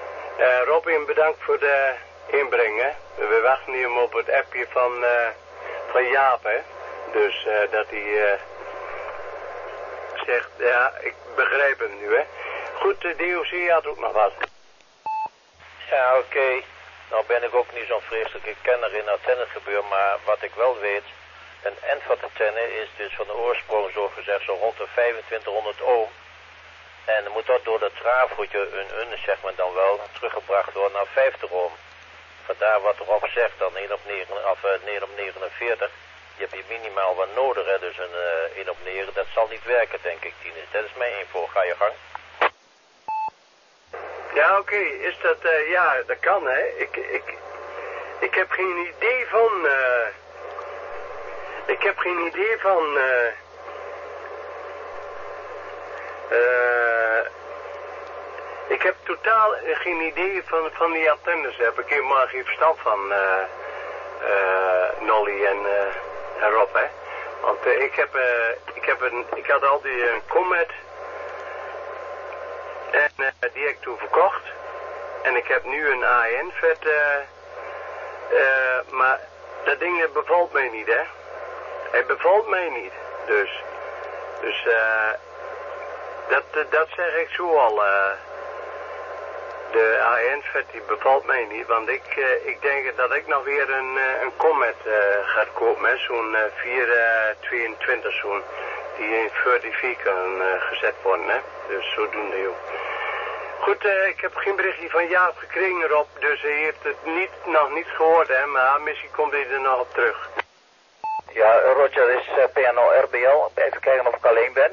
Uh, Robin, bedankt voor de inbreng, hè. We wachten hier op het appje van, uh, van Jaap, hè. Dus uh, dat hij uh, zegt, ja, ik begrijp hem nu, hè. Goed, de D O C had ook nog wat. Ja, oké. Okay. Nou ben ik ook niet zo'n vreselijke kenner in antennegebeuren, maar wat ik wel weet, een N-vat-antenne is dus van de oorsprong zo gezegd zo rond de vijfentwintighonderd ohm. En dan moet dat door dat trafootje, een un zeg maar dan wel, teruggebracht worden naar vijftig ohm. Vandaar wat erop zegt dan één op negen, of, uh, negen op negenenveertig. Je hebt hier minimaal wat nodig, hè, dus een uh, één op negen, dat zal niet werken denk ik, Tinus. Dat is mijn info, ga je gang. Ja, oké, okay. Is dat, uh, ja, dat kan, hè. Ik, ik, ik heb geen idee van, uh, ik heb geen idee van, uh, uh, ik heb totaal geen idee van, van die antennes, heb ik helemaal geen verstand van, uh, uh, Nolly en, uh, en Rob, hè. Want uh, ik heb, uh, ik heb een, ik had al die een Comet. En uh, die heb ik toen verkocht. En ik heb nu een A N-vet. Uh, uh, maar dat ding bevalt mij niet, hè. Het bevalt mij niet. Dus, dus uh, dat, uh, dat zeg ik zo al. Uh, de A N-vet die bevalt mij niet. Want ik, uh, ik denk dat ik nog weer een, uh, een Comet uh, ga kopen. Zo'n uh, vier tweeëntwintig zo'n. Die in vijfenveertig kan uh, gezet worden, hè. Dus zodoende, joh. Goed, uh, ik heb geen berichtje van Jaap gekregen, Rob, dus hij heeft het niet, nog niet gehoord, hè, maar misschien komt hij er nog op terug. Ja, Roger, is uh, P N O R B L. Even kijken of ik alleen ben.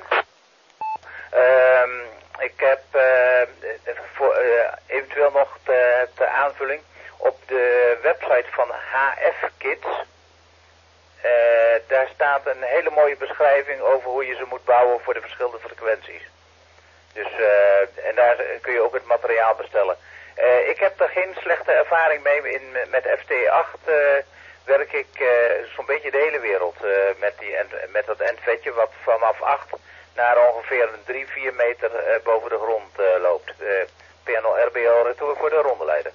Uh, ik heb uh, voor, uh, eventueel nog de, de aanvulling op de website van H F Kids. Uh, daar staat een hele mooie beschrijving over hoe je ze moet bouwen voor de verschillende frequenties. Dus, uh, en daar kun je ook het materiaal bestellen. Uh, ik heb er geen slechte ervaring mee. In, met F T acht uh, werk ik uh, zo'n beetje de hele wereld uh, met, die, met dat endvetje wat vanaf acht naar ongeveer drie, vier meter uh, boven de grond uh, loopt. Uh, P N O R B L retour voor de rondeleider.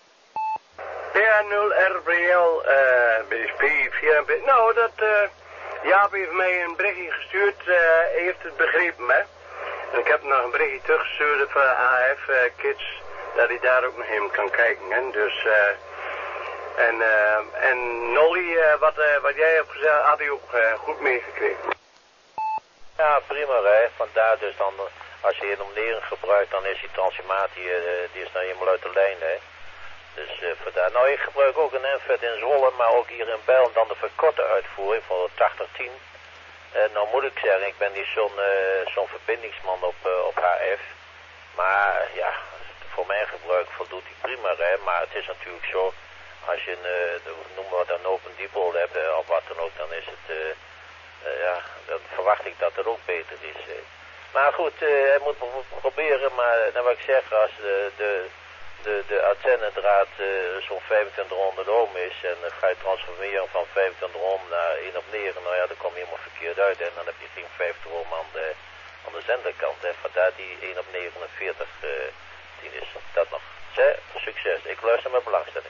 P N O R B L, uh, P vier P. Nou, dat, uh, Jaap heeft mij een berichtje gestuurd. Uh, hij heeft het begrepen, hè. En ik heb nog een berichtje teruggestuurd van A F uh, Kids, dat hij daar ook naar hem kan kijken. Hè. Dus, uh, en, uh, en Nolly, uh, wat, uh, wat jij hebt gezegd, had hij ook uh, goed meegekregen. Ja, prima, hè. Vandaar dus dan, als je een om negen gebruikt, dan is die transformatie, uh, die is dan helemaal uit de lijn, hè. Dus uh, vandaar. Nou, ik gebruik ook een N-vet in Zwolle, maar ook hier in Bijl, dan de verkorte uitvoering voor de tachtig tien. Uh, nou moet ik zeggen, ik ben niet zo'n uh, zo'n verbindingsman op, uh, op H F. Maar uh, ja, voor mijn gebruik voldoet die prima, hè. Maar het is natuurlijk zo, als je een, uh, noem maar een open dipole hebt, uh, of wat dan ook, dan is het, uh, uh, ja, dan verwacht ik dat het ook beter is. Uh. Maar goed, uh, hij moet proberen, maar nou wat ik zeg, als de, de, de, de antennedraad uh, zo'n vijfentwintighonderd ohm is en uh, ga je transformeren van vijfentwintig ohm naar één op negen, nou ja, dan kom je helemaal verkeerd uit en dan heb je geen vijftig ohm aan de, aan de zenderkant. En vandaar die één op negenenveertig, uh, die is dat nog. Zé, succes. Ik luister met belangstelling.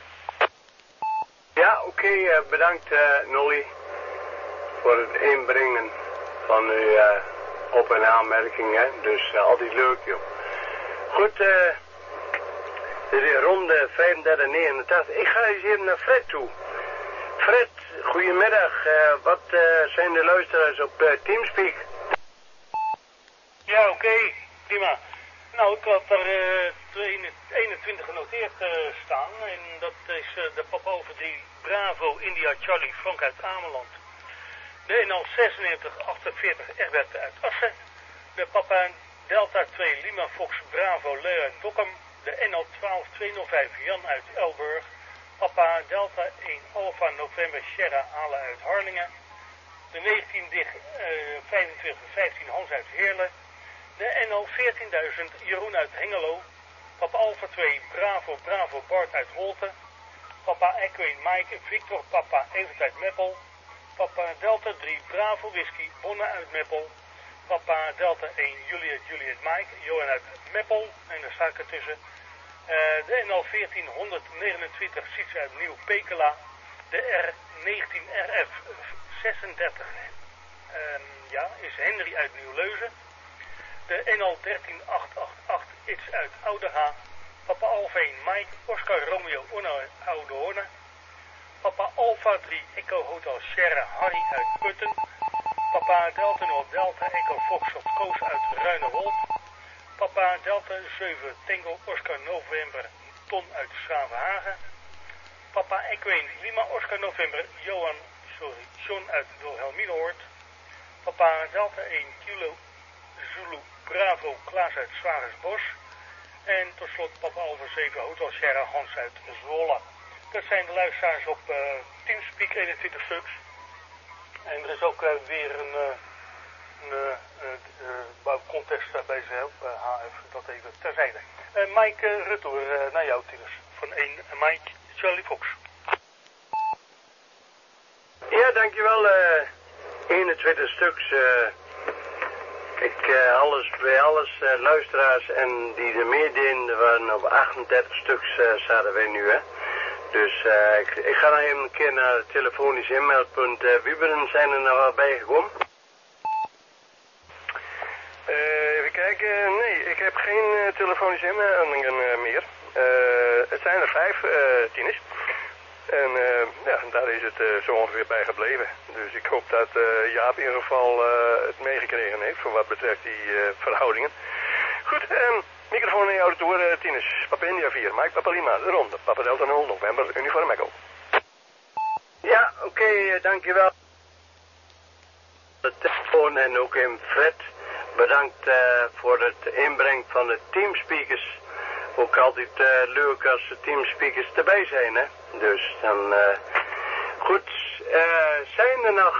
Ja, oké, okay, uh, bedankt uh, Nolly voor het inbrengen van uw uh, op- en aanmerkingen. Dus uh, altijd leuk, joh. Goed, eh... Uh, dit is ronde vijfendertig negenentachtig. Ik ga eens even naar Fred toe. Fred, goedemiddag. Uh, wat uh, zijn de luisteraars op uh, Teamspeak? Ja, oké. Okay. Prima. Nou, ik had er uh, eenentwintig genoteerd uh, staan. En dat is uh, de Papa over die Bravo India Charlie Frank uit Ameland. De N L zesennegentig achtenveertig Egbert uit Assen. De Papa Delta twee Lima Fox Bravo Leo uit Dokkum. De N L twaalf tweehonderdvijf Jan uit Elburg. Papa Delta één Alpha November Sierra Ale uit Harlingen. De negentien Dig uh, vijfentwintig vijftien Hans uit Heerlen. De N L veertienduizend Jeroen uit Hengelo. Papa Alpha twee Bravo Bravo Bart uit Holte. Papa Echo één Mike Victor Papa Evert uit Meppel. Papa Delta drie Bravo Whisky Bonne uit Meppel. Papa Delta één Juliet Juliet Mike Johan uit Meppel. En daar sta ik ertussen. Uh, de N L veertien honderdnegenentwintig Siets uit Nieuw Pekela. De R negentien R F zesendertig um, ja, is Henry uit Nieuw-Leuzen. De N L dertien achthonderdachtenachtig is uit Oudeha. Papa Alfa één Mike, Oscar Romeo Onno uit Oude Hoorn. Papa Alfa drie Echo Hotel Sierra Harry uit Putten. Papa Delta Noord Delta Echo Foxtrot Koos uit Ruinewold. Papa Delta zeven Tango Oscar November Ton uit Schavenhagen. Papa Equine Lima Oscar November Johan, sorry, John uit Wilhelminahoort. Papa Delta één Kilo Zulu Bravo Klaas uit Zwagersbos. En tot slot Papa Alfa zeven Hotel Sierra Hans uit Zwolle. Dat zijn de luisteraars op uh, Teamspeak eenentwintig stuks. En er is ook uh, weer een, uh, een uh, uh, uh, contest uh, bezig op uh, H F, dat even terzijde. Uh, Mike uh, Retour uh, naar jou, Tinus. Van één uh, Mike Charlie Fox. Ja, dankjewel. Uh, eenentwintig stuks. Uh, ik uh, alles bij alles uh, luisteraars en die er meededen waren op achtendertig stuks uh, zaten wij nu, hè. Dus uh, ik, ik ga nog even een keer naar het telefonisch inmeldpunt. Uh, Wieberen, zijn er nog wel bijgekomen? Uh, even kijken. Nee, ik heb geen uh, telefonische inmeldingen uh, meer. Uh, het zijn er vijf, uh, Tienes. En uh, ja, daar is het uh, zo ongeveer bij gebleven. Dus ik hoop dat uh, Jaap in ieder geval uh, het meegekregen heeft voor wat betreft die uh, verhoudingen. Goed, um, microfoon naar jou retour, uh, Tienes. Papa India vier, Mike Papa Lima, de ronde. Papa Delta nul, November, Uniform Echo. Ja, oké, okay, uh, dankjewel. De telefoon en ook in Fred. Bedankt uh, voor het inbrengen van de teamspeakers. Ook altijd uh, leuk als de teamspeakers erbij zijn, hè. Dus dan, uh, goed, uh, zijn er nog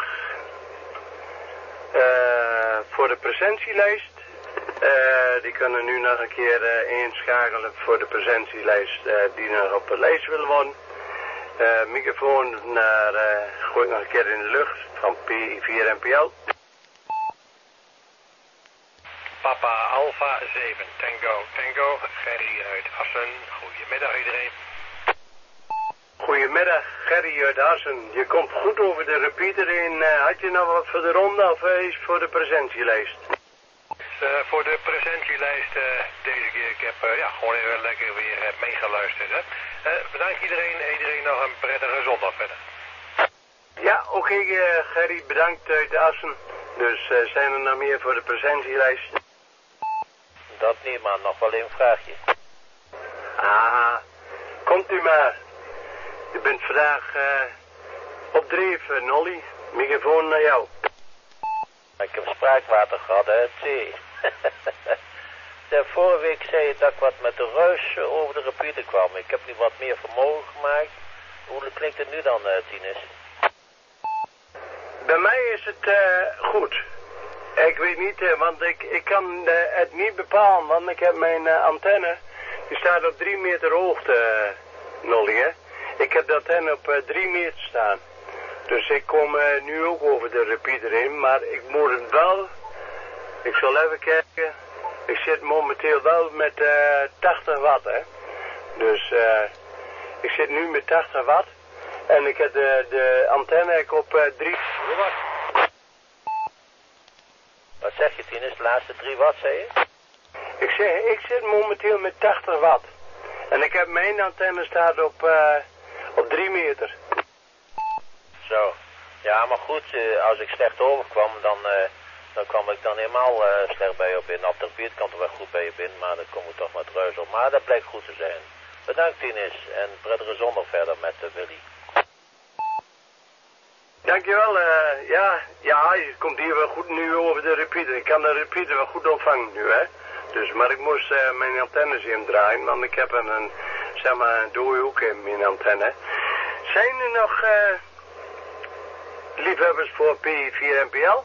uh, voor de presentielijst. Uh, die kunnen nu nog een keer uh, inschakelen voor de presentielijst uh, die nog op de lijst willen worden. Uh, microfoon naar, uh, gooi ik nog een keer in de lucht van P vier N P L. Papa Alpha zeven Tango Tango, Gerry uit Assen. Goedemiddag iedereen. Goedemiddag, Gerry uit Assen. Je komt goed over de repeater in. Uh, had je nog wat voor de ronde of uh, is voor de presentielijst? Uh, voor de presentielijst uh, deze keer. Ik heb uh, ja, gewoon even lekker weer uh, meegeluisterd. Hè. Uh, bedankt iedereen. Iedereen nog een prettige zondag verder. Ja, oké okay, uh, Gerry, bedankt uit Assen. Dus uh, zijn er nog meer voor de presentielijst? Dat niet, maar nog wel een vraagje. Ah, komt u maar. U bent vandaag uh, op dreef, uh, Nolly. Microfoon naar jou. Ik heb spraakwater gehad, hè, zie. De vorige week zei je dat ik wat met de ruis over de repeater kwam. Ik heb nu wat meer vermogen gemaakt. Hoe klinkt het nu dan, uh, Tienes? Bij mij is het uh, goed. Ik weet niet, uh, want ik, ik kan uh, het niet bepalen, want ik heb mijn uh, antenne. Die staat op drie meter hoogte, uh, Nolly, hè. Ik heb de antenne op uh, drie meter staan. Dus ik kom uh, nu ook over de repeater in, maar ik moet het wel... Ik zal even kijken. Ik zit momenteel wel met uh, tachtig watt, hè. Dus uh, ik zit nu met tachtig watt. En ik heb de, de antenne op uh, drie watt. Wat zeg je, Tienes? De laatste drie watt, zei je? Ik zeg, ik zit momenteel met tachtig watt. En ik heb mijn antenne staat op, uh, op drie meter. Zo. Ja, maar goed, uh, als ik slecht overkwam, dan, uh, dan kwam ik dan helemaal uh, slecht bij je op in. Op de repeat kan er wel goed bij je binnen, maar dan kom ik toch met ruis op. Maar dat blijkt goed te zijn. Bedankt, Tienes. En prettige zondag verder met uh, Willy. Dankjewel, uh, ja, ja, je komt hier wel goed nu over de repeater. Ik kan de repeater wel goed opvangen nu, hè. Dus, maar ik moest uh, mijn antennes indraaien, want ik heb een, een zeg maar, een dode hoek in mijn antenne. Zijn er nog uh, liefhebbers voor P vier N P L?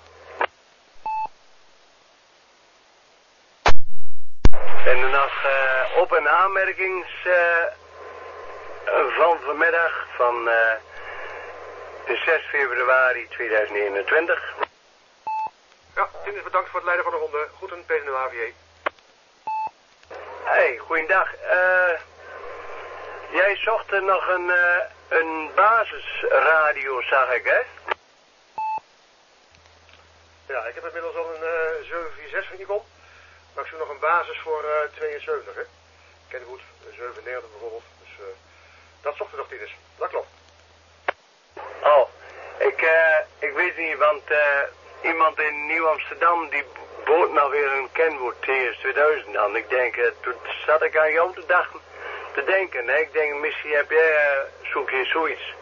Zijn er nog uh, op- en aanmerkings uh, van vanmiddag van... Uh, de zes februari tweeduizend eenentwintig. Ja, Tinus, bedankt voor het leiden van de ronde. Groeten, P N O H V A. Hey, goeiedag. Uh, jij zocht er nog een, uh, een basisradio, zag ik, hè? Ja, ik heb inmiddels al een uh, zeven vier zes van Icon. Maar ik zoek nog een basis voor uh, tweeënzeventig, hè? Kenwood, zevenennegentig bijvoorbeeld. Dus uh, dat zocht er nog Tinus. Dat klopt. Oh, ik, uh, ik weet niet, want uh, iemand in Nieuw-Amsterdam die bood nou weer een Kenwood T S tweeduizend aan. Ik denk, uh, toen zat ik aan jou te, dachten, te denken, hè? Ik denk, misschien heb jij, uh, zoek je zoiets.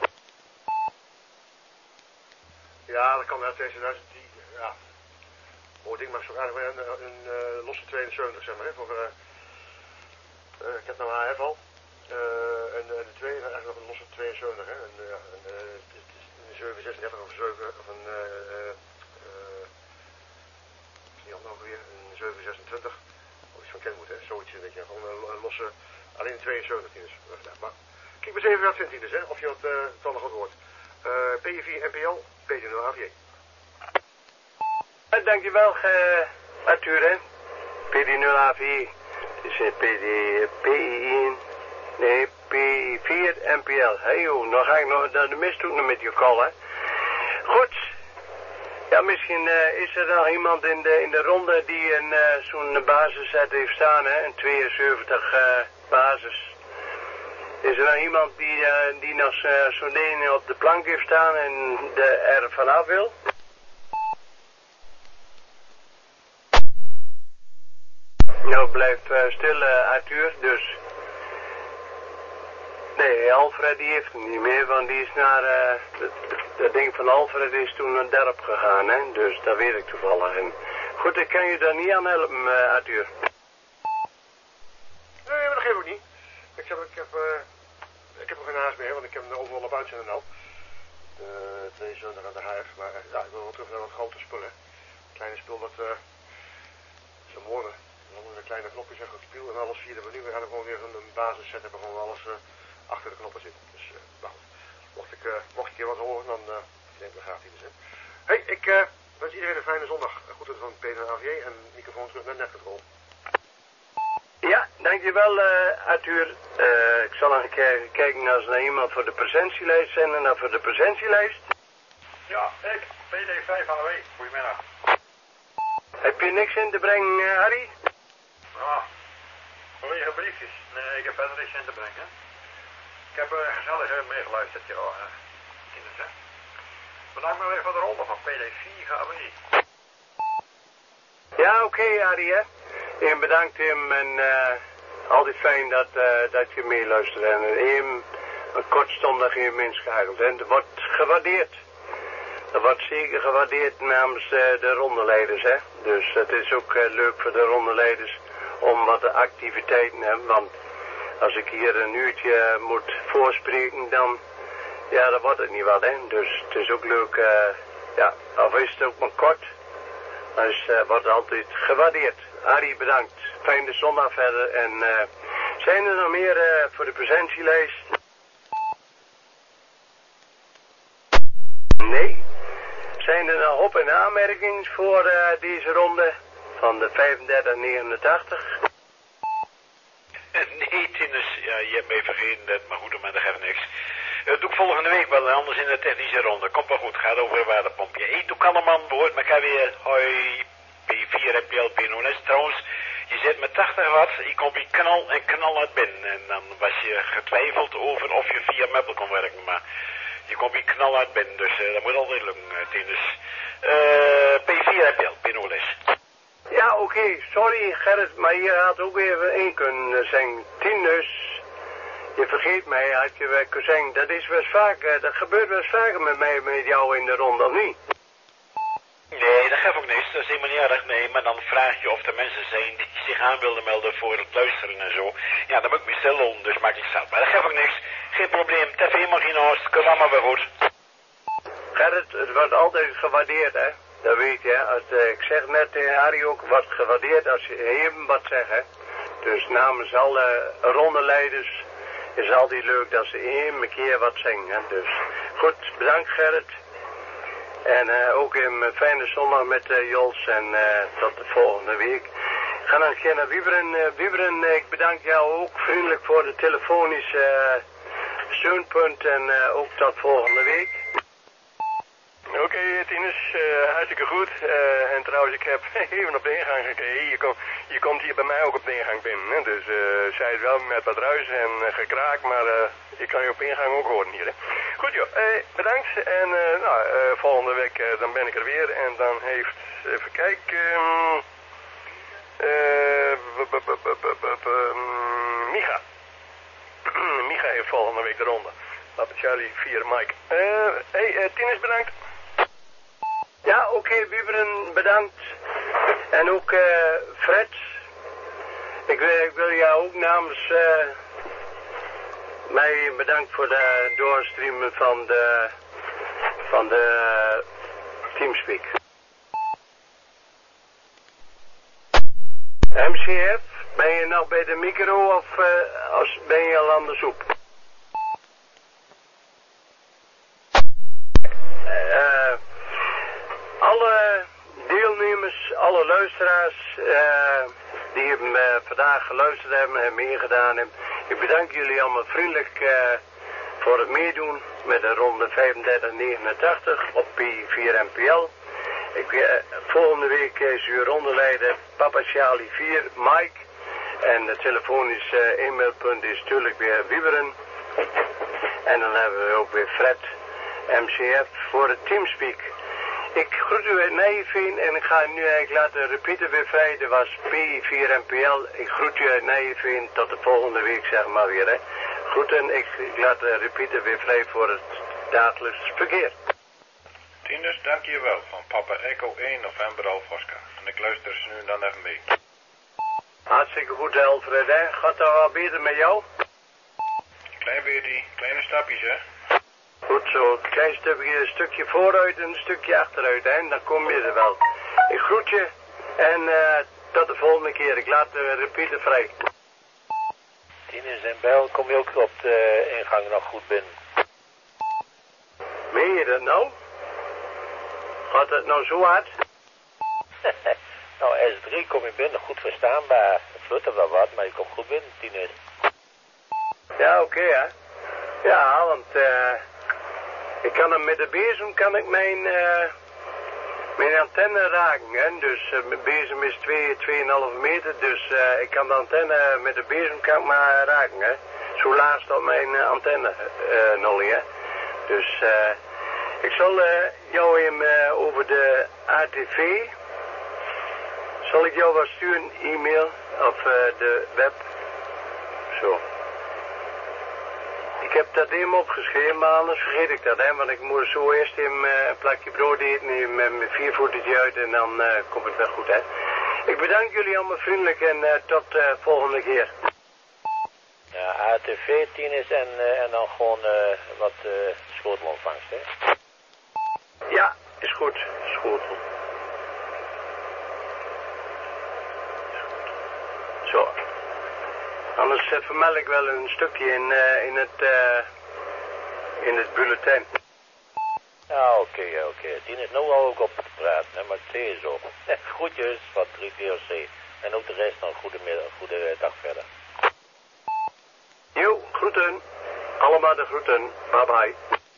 Ja, dat kan wel tweeduizend tien, ja. Mooi ding, maar zo graag weer een, een, een uh, losse tweeënzeventig, zeg maar, hè, voor, uh, uh, ik heb nou H F al, uh, en uh, de twee, eigenlijk nog een losse tweeënzeventig, hè, en, uh, een, uh, een zeven zesendertig of een zeven, of een, uh, uh, uh, is niet anders ook weer, een zeven zesentwintig, of iets van Kenwood, hè, zoiets, weet je, gewoon een, een losse, alleen een tweeënzeventig is, uh, maar, kijk maar eens even wat vindt hij dus, hè, of je wat, uh, het al nog wat hoort. Uh, P vier N P L, P nul A V J. Uh, dankjewel, uh, Arthur, hè. P D nul A V J. Het is uh, P D, P I één, nee, P vier N P L. Hé hey, joh, dan ga ik nog naar de mist doen met je call, hè. Goed. Ja, misschien uh, is er nog iemand in de, in de ronde die een uh, zo'n basisset heeft staan, hè. Een tweeënzeventig uh, basis. Is er nog iemand die, uh, die nog uh, zo'n ding op de plank heeft staan en de, er vanaf wil? Nou, blijf uh, stil, uh, Arthur, dus. Nee, Alfred die heeft hem niet meer, want die is naar, uh, dat ding van Alfred is toen naar Derp gegaan, hè. Dus dat weet ik toevallig. En goed, ik kan je daar niet aan helpen, uh, Arthur. Nee, maar dat geef ik niet. Ik heb, ik heb, uh, ik heb nog geen haast meer, want ik heb hem overal op uitzenden nou. Uh, tweeënzeventig aan de H F, maar uh, ja, ik wil wel terug naar wat grote spullen. Kleine spul dat, uh, zo morgen. Een kleine knopjes en goed spiel en alles via de menu. We gaan er gewoon weer een basis set hebben, gewoon alles uh, achter de knoppen zitten. Dus, uh, nou, mocht ik, uh, mocht ik hier wat horen, dan uh, denk ik, dan gaat hij dus in. Hé, hey, ik uh, wens iedereen een fijne zondag. Goed van P N A V J en microfoon terug naar Netcontrol. Ja, dankjewel uh, Arthur. Uh, ik zal nog een keer kijken als er naar iemand voor de presentielijst zijn en dan voor de presentielijst. Ja, ik, P D vijf A W. Goedemiddag. Heb je niks in te brengen, uh, Harry? Ah, lege briefjes. Nee, ik heb verder niks in te brengen. Ik heb uh, gezellig uh, meegeluisterd, ja. Uh, kinders, hè. Bedankt maar weer voor de ronde van P D vier A W. Ja, oké, okay, Harry, hè. En bedankt hem en uh, altijd fijn dat, uh, dat je meeluistert. En hem een kortstondig hem inschakelt. En dat wordt gewaardeerd. Dat wordt zeker gewaardeerd namens uh, de rondeleiders, hè. Dus het is ook uh, leuk voor de rondeleiders om wat de activiteiten hebben. Want als ik hier een uurtje moet voorspreken, dan, ja, dan wordt het niet wat, hè. Dus het is ook leuk, uh, ja, of is het ook maar kort. Dus uh, wordt altijd gewaardeerd. Harry, bedankt. Fijne zondag verder. En uh, zijn er nog meer uh, voor de presentielijst? Nee. Zijn er nog op- en aanmerkingen voor uh, deze ronde van de vijfendertig negenentachtig? Nee, Tinus, ja, je hebt me vergeten, dat, maar goed, maar dat geeft niks. Uh, doe ik volgende week wel, anders in de technische ronde. Komt wel goed, gaat over een waterpompje. Hey, doe kan een man behoort elkaar weer. Hoi, P vier en P L P nul S. Trouwens, je zit met tachtig watt, je komt je knal en knal uit binnen. En dan was je getwijfeld over of je via meppel kon werken, maar je komt je knal uit binnen, dus uh, dat moet altijd lukken, uh, Tinus. Uh, P vier en P L P nul S. Ja, oké, okay. Sorry Gerrit, maar je had ook even één kunnen zeggen. Tinus, je vergeet mij, had je wel kunnen zeggen. Dat is wel eens vaker, dat gebeurt wel eens vaker met mij, met jou in de ronde, of niet? Nee, dat geeft ook niks, dat is helemaal niet erg, nee, maar dan vraag je of er mensen zijn die zich aan wilden melden voor het luisteren en zo. Ja, dan moet ik me stil doen, dus maak ik zat. Maar dat geeft ook niks, geen probleem, het heeft helemaal geen haast, het komt allemaal weer goed. Gerrit, het wordt altijd gewaardeerd, hè. Dat weet je, als, uh, ik zeg net tegen Harry ook, wordt gewaardeerd als je hem wat zegt, hè. Dus namens alle rondeleiders is het altijd leuk dat ze hem een keer wat zeggen, hè. Dus goed, bedankt Gerrit. En uh, ook een fijne zondag met uh, Jos en uh, tot de volgende week. Ik ga dan een keer naar Wieberen. Uh, Wieberen, uh, ik bedank jou ook vriendelijk voor de telefonische uh, steunpunt en uh, ook tot volgende week. Oké, okay, Tinus, uh, hartstikke goed. Uh, en trouwens, ik heb even op de ingang gekeken. Je, kom, je komt hier bij mij ook op de ingang binnen. Hè? Dus uh, zij het wel met wat ruis en uh, gekraak, maar uh, ik kan je op de ingang ook horen hier. Hè? Goed joh, uh, bedankt. En uh, nou, uh, volgende week uh, dan ben ik er weer. En dan heeft, even kijken... Uh, Micha. Micha heeft volgende week de ronde. Papa Charlie vier Mike. Uh, hey, uh, Tinus, bedankt. Ja, oké, okay, Wieberen, bedankt. En ook uh, Fred. Ik, ik wil jou ook namens uh, mij bedankt voor de doorstreamen van de, van de uh, Teamspeak. M C F, ben je nog bij de micro of uh, als, ben je al aan de soep? Uh, alle deelnemers, alle luisteraars uh, die hem, uh, vandaag geluisterd hebben en meegedaan hebben. Ik bedank jullie allemaal vriendelijk uh, voor het meedoen met de ronde vijfendertig negenentachtig op P vier M P L. Ik, uh, volgende week is uw rondeleider Papa Charlie vier Mike. En het telefonisch uh, e-mailpunt is natuurlijk weer Wieberen. En dan hebben we ook weer Fred, M C F voor het Teamspeak. Ik groet u uit Nijveen en ik ga nu eigenlijk laten repeaten weer vrij. Dat was P vier M P L. Ik groet u uit Nijveen tot de volgende week zeg maar weer. Hè. Groeten, ik, ik laat de repeater weer vrij voor het dagelijks verkeer. Tinus, dank je wel van Papa Echo één November Alfosca. En ik luister ze nu dan even mee. Hartstikke goed Alfred, hè. Gaat het wel beter met jou? Klein beetje, kleine stapjes hè. Goed zo, een klein stukje, een stukje vooruit en een stukje achteruit, hè. En dan kom je er wel. Ik groet je en uh, tot de volgende keer. Ik laat de repeater vrij. Tinus en Bel, kom je ook op de ingang nog goed binnen? Meen je dat nou? Gaat het nou zo hard? Nou, S drie kom je binnen, goed verstaanbaar. Het fluttert wel wat, maar je komt goed binnen, Tinus. Ja, oké, okay, hè. Ja, want uh, ik kan hem met de bezem kan ik mijn, uh, mijn antenne raken, hè. Dus uh, mijn bezem is twee, twee komma vijf meter, dus uh, ik kan de antenne met de bezem kan ik maar raken, hè. Zo laag staat mijn uh, antenne, uh, Nolly, hè. Dus uh, ik zal uh, jou hem uh, over de A T V, zal ik jou wat sturen, e-mail of uh, de web, zo. Ik heb dat even opgeschreven, maar anders vergeet ik dat, hè. Want ik moet zo eerst even uh, een plakje brood eten met mijn viervoetertje uit en dan uh, komt het wel goed, hè. Ik bedank jullie allemaal vriendelijk en uh, tot uh, volgende keer. Ja, A T V, Tinus en, uh, en dan gewoon uh, wat uh, schotelontvangst, hè. Ja, is goed, schotel. Zo. Anders uh, vermeld ik wel een stukje in, uh, in het uh, in het bulletin. Ja, oké, okay, oké. Okay. Tien is nou al ook op te praten, hè, maar het is op. Groetjes van drie T O C. En ook de rest nog een goede, middag, goede dag verder. Jo, groeten. Allemaal de groeten. Bye bye.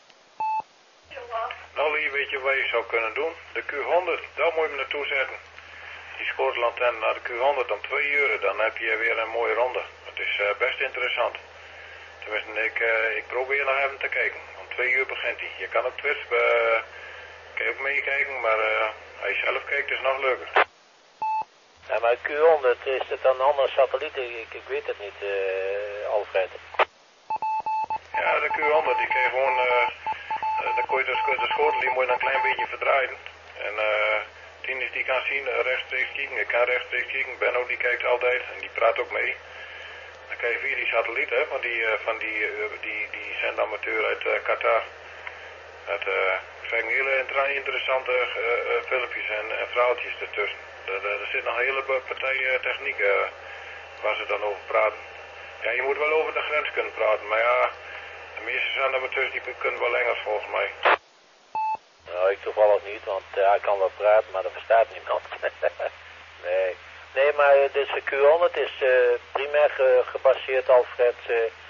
Nolly, weet je wat je zou kunnen doen? De Q honderd, daar moet je me naartoe zetten. Die schotelantenne naar de Q honderd om twee uur, dan heb je weer een mooie ronde. Het is uh, best interessant. Tenminste, ik, uh, ik probeer nog even te kijken. Om twee uur begint hij. Je kan op Twitch, uh, kan je ook meekijken, maar uh, als je zelf kijkt is het nog leuker. Ja, maar Q honderd, is het dan een andere satelliet? Ik, ik weet het niet, uh, Alfred. Ja, de Q honderd, die kan je gewoon, uh, uh, dan kon je de, de schotel, die moet je dan een klein beetje verdraaien. En uh, Tinus die kan zien, uh, rechtstreeks kijken, ik kan rechtstreeks kijken, Benno die kijkt altijd en die praat ook mee. Dan krijg je via die satelliet, hè, van die, uh, van die, uh, die, die zendamateur uit uh, Qatar. Het uh, zijn hele interessante uh, uh, filmpjes en, en verhaaltjes ertussen. Er, er zit nog een hele partij uh, techniek uh, waar ze dan over praten. Ja, je moet wel over de grens kunnen praten, maar ja, de meeste zendamateurs die kunnen wel Engels volgens mij. Nou, ik toevallig niet, want uh, hij kan wel praten, maar dat verstaat niemand. nee. Nee, maar uh, deze Q honderd is uh, primair ge gebaseerd, Alfred, uh,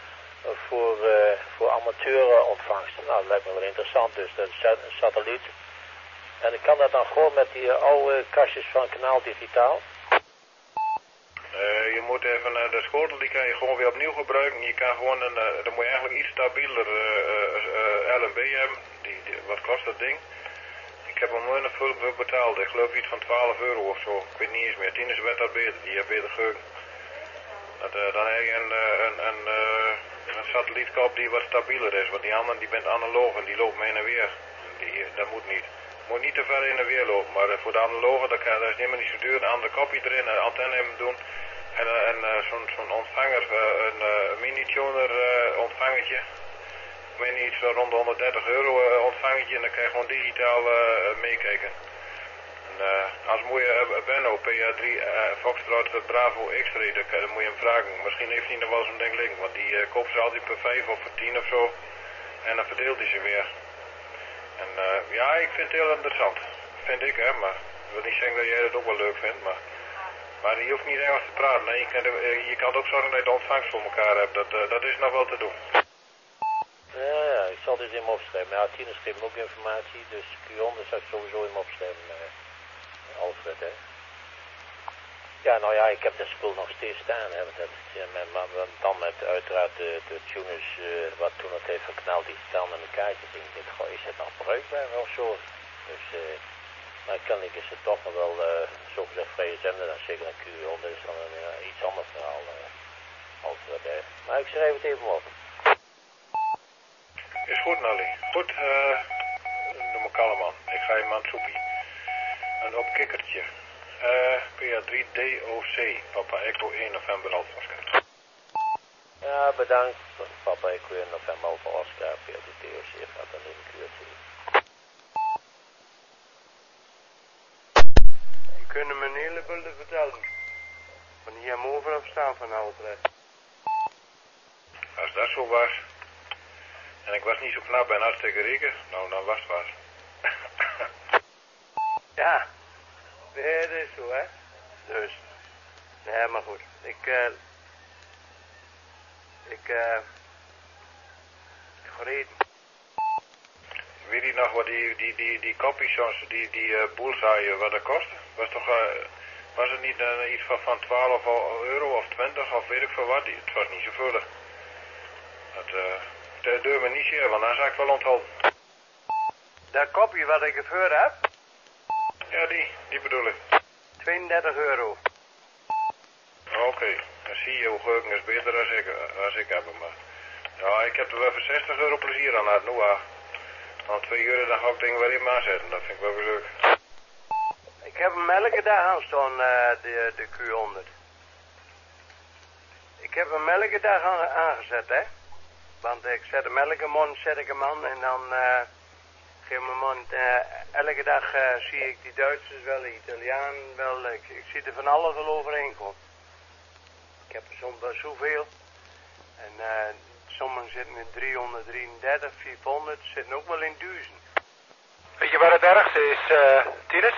voor, uh, voor amateurontvangsten. Nou, dat lijkt me wel interessant. Dus dat is een satelliet. En ik kan dat dan gewoon met die oude kastjes van Kanaal Digitaal? Uh, je moet even uh, de schotel, die kan je gewoon weer opnieuw gebruiken. Je kan gewoon een, uh, dan moet je eigenlijk iets stabieler uh, uh, L N B hebben. Die, die, wat kost dat ding? Ik heb hem nooit veel voor betaald. Ik geloof iets van twaalf euro of zo. Ik weet niet eens meer. Tien is werd dat beter. Die heeft beter geheugen. Dat, uh, dan heb je een, uh, een, een, uh, een satellietkop die wat stabieler is. Want die andere die bent analoog en die loopt mee en weer. Die, dat moet niet. Moet niet te ver in en weer lopen. Maar uh, voor de analoge, dat, kan, dat is helemaal niet zo duur. Een ander kopje erin, een antenne even doen. En, uh, en uh, zo'n zo'n ontvanger, uh, een uh, mini-tuner uh, ontvangertje. Ik weet niet, iets rond de honderddertig euro uh, ontvangertje. En dan kan je gewoon digitaal uh, meekijken. En, uh, als moet je uh, Benno, P A drie, uh, Foxtrot, uh, Bravo, X-ray, dan, dan moet je hem vragen. Misschien heeft hij nog wel zo'n ding liggen. Want die uh, koopt ze altijd per vijf of per tien of zo. En dan verdeelt hij ze weer. En uh, ja, ik vind het heel interessant. Vind ik, hè. Maar ik wil niet zeggen dat jij dat ook wel leuk vindt, maar... Maar je hoeft niet Engels te praten. Nee, je, kan, je kan ook zorgen dat je de ontvangst voor elkaar hebt. Dat, uh, dat is nog wel te doen. Ja, ja, ik zal dit in me opschrijven. Ja, Tine schreef ook informatie, dus Q honderd zou ik sowieso in me opschrijven. Uh, Alfred, hè. Ja, nou ja, ik heb dat spul nog steeds staan, hè. Dat, ja, met, maar dan met uiteraard de, de tuners, uh, wat toen het heeft geknald, die staan met een kaartje. Ik denk, goh, is het nog bruikbaar of zo? Dus, eh... Uh, maar kennelijk is het toch nog wel, uh, zogezegd vrije zender, dan zeker een Q honderd is dan een uh, iets anders verhaal. Uh, als dat, uh. Maar ik schrijf het even op. Is goed, Nelly. Goed, uh, noem me kalm man. Ik ga je man soepie. Een opkikkertje. Uh, P A drie D O C, Papa Echo één November Alpha Oscar. Ja, bedankt. Papa Echo één November Alpha Oscar, P A drie D O C gaat dan in Q T. Kunnen me een heleboel vertellen. Van hier hem overal staan van Alfred. Als dat zo was, en ik was niet zo knap en hartstikke reken, nou dan was het was. Ja, nee, dat is zo, hè. Dus, nee, maar goed. Ik, eh, uh, ik, eh, uh, ik ga eten. Weet je nog wat die, die, die, die kopjes, die, die uh, bullseye, wat dat kost? Was toch, uh, was het niet uh, iets van, van twaalf euro of twintig of weet ik veel wat? Het was niet zoveel. Dat, uh, dat durf me niet zeer, want dan zou ik wel onthouden. Dat kopje wat ik gevoerd heb? Ja, die, die bedoel ik. tweeëndertig euro. Oké, okay. Dan zie je hoe geuken is beter als ik, als ik heb. Maar ja, ik heb er wel voor zestig euro plezier aan uit, Noah. Al twee uur dan ga ik dingen weer in me aanzetten, dat vind ik wel weer leuk. Ik heb hem elke dag aan staan, uh, de, de Q honderd. Ik heb hem elke dag aan, aangezet, hè. Want ik zet hem elke maand zet ik hem aan en dan uh, geef me man, uh, elke dag uh, zie ik die Duitsers wel, de Italianen wel, ik, ik zie er van alles wel overeenkomen. Ik heb er soms wel zoveel. En uh, sommigen zitten in driehonderddrieëndertig, vierhonderd, zitten ook wel in duizend. Weet je waar het ergste is, uh, Tinus?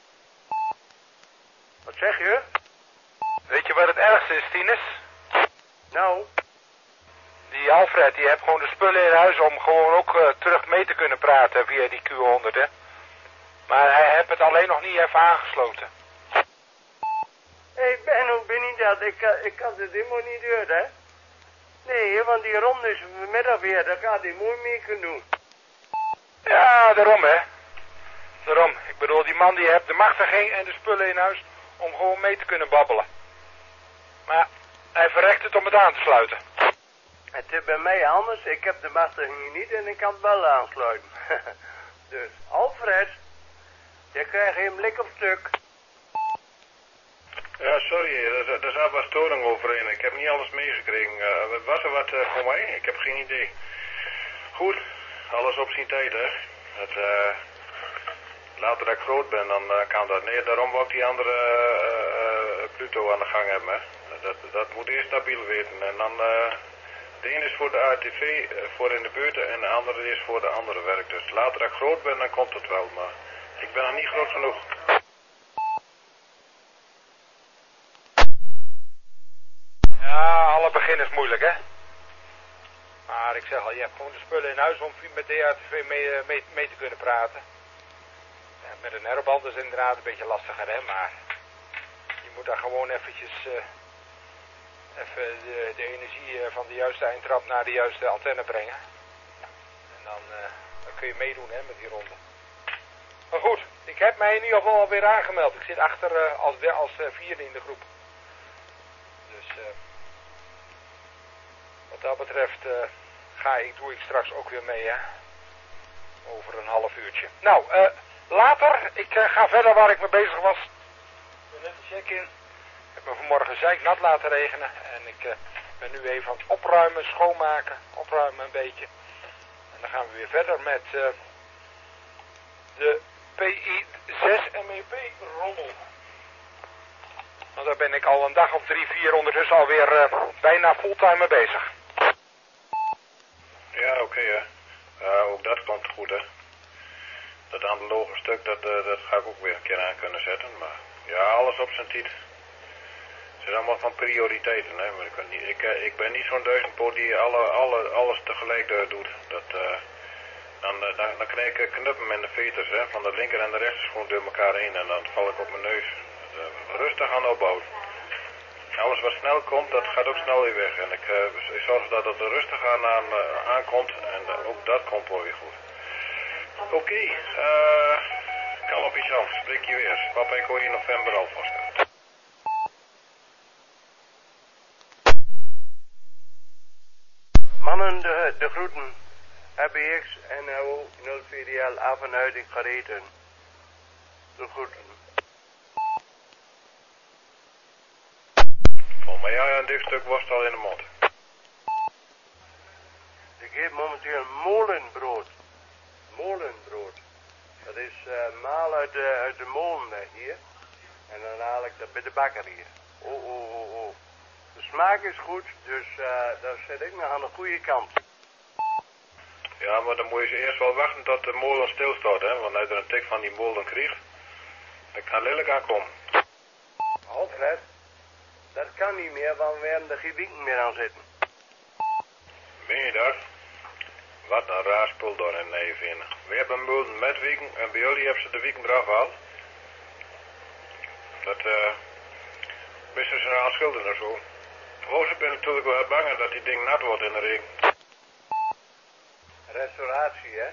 Wat zeg je? Weet je wat het ergste is, Tinus? Nou? Die Alfred, die heeft gewoon de spullen in huis om gewoon ook uh, terug mee te kunnen praten via die Q honderd, hè. Maar hij heeft het alleen nog niet even aangesloten. Hé, hey, Benno, ben niet dat? Ik, uh, ik kan het helemaal niet doen, hè. Nee, want die ronde is vanmiddag weer, daar gaat hij mooi mee kunnen doen. Ja, daarom, hè. Daarom. Ik bedoel, die man die heeft de machtiging en de spullen in huis om gewoon mee te kunnen babbelen. Maar hij verrekt het om het aan te sluiten. Het is bij mij anders. Ik heb de machtiging niet en ik kan het wel aansluiten. Dus, Alfred, je krijgt geen blik op stuk. Ja, sorry, er, er zat wat storing overheen. Ik heb niet alles meegekregen. Uh, was er wat uh, voor mij? Ik heb geen idee. Goed, alles op zijn tijd, hè. Het, uh, later dat ik groot ben, dan uh, kan dat. Nee, daarom wou ik die andere uh, uh, Pluto aan de gang hebben, hè. Dat, dat moet eerst stabiel weten. En dan, uh, de ene is voor de A T V, uh, voor in de buurten, en de andere is voor de andere werk. Dus later dat ik groot ben, dan komt het wel, maar ik ben nog niet groot genoeg. Ja, alle begin is moeilijk, hè? Maar ik zeg al, je hebt gewoon de spullen in huis om met D H T V mee, mee, mee te kunnen praten. Ja, met een aeroband is het inderdaad een beetje lastiger, hè, maar je moet daar gewoon eventjes uh, even de, de energie van de juiste eindtrap naar de juiste antenne brengen. En dan, uh, dan kun je meedoen, hè, met die ronde. Maar goed, ik heb mij in ieder geval alweer aangemeld. Ik zit achter uh, als, de, als uh, vierde in de groep. Dus uh, wat dat betreft uh, ga ik, doe ik straks ook weer mee, hè. Over een half uurtje. Nou, uh, later. Ik uh, ga verder waar ik mee bezig was. Ik ben net een check-in. Ik heb me vanmorgen zeiknat laten regenen. En ik uh, ben nu even aan het opruimen, schoonmaken. Opruimen een beetje. En dan gaan we weer verder met uh, de P I zes M E P-rommel. Want daar ben ik al een dag of drie, vier ondertussen alweer uh, bijna fulltime mee bezig. Ja, oké, okay, hè. Uh, ook dat komt goed, hè. Dat analoge stuk, dat, uh, dat ga ik ook weer een keer aan kunnen zetten. Maar ja, alles op zijn tijd. Het is allemaal van prioriteiten, hè. Maar ik, kan niet, ik, uh, ik ben niet zo'n duizendpoot die alle, alle, alles tegelijk uh, doet. Dat, uh, dan, uh, dan, dan krijg ik knuppen in de veters, hè. Van de linker en de rechter gewoon door elkaar heen. En dan val ik op mijn neus. Uh, rustig aan opbouwen. Alles wat snel komt, dat gaat ook snel weer weg. En ik, uh, ik zorg dat het er rustig aan, aan uh, aankomt. En uh, ook dat komt wel weer goed. Oké, okay, uh, Kalopie af, spreek je weer. Papa Echo in november alvast. Mannen, de, de groeten. H B X N O nul V D L af en uit in gereden. De groeten. Maar ja, een dik stuk worst al in de mond. Ik eet momenteel molenbrood. Molenbrood. Dat is uh, maal uit de, uit de molen hier. En dan haal ik dat bij de bakker hier. Oh, oh, oh, oh. De smaak is goed, dus uh, daar zit ik nog aan de goede kant. Ja, maar dan moet je eerst wel wachten tot de molen stilstaat, hè. Want als je er een tik van die molen krijgt, dan kan lelijk aankomen. Alfred. Dat kan niet meer, want we hebben er geen winken meer aan zitten. Ben je daar? Wat een raar spul daar in Nijveen. We hebben mulden met wieken en bij jullie hebben ze de wieken eraf gehaald. Dat, eh, uh, missen ze nou aan schilderen of zo. Oh, ze ben natuurlijk wel bang dat die ding nat wordt in de regen. Restauratie, hè?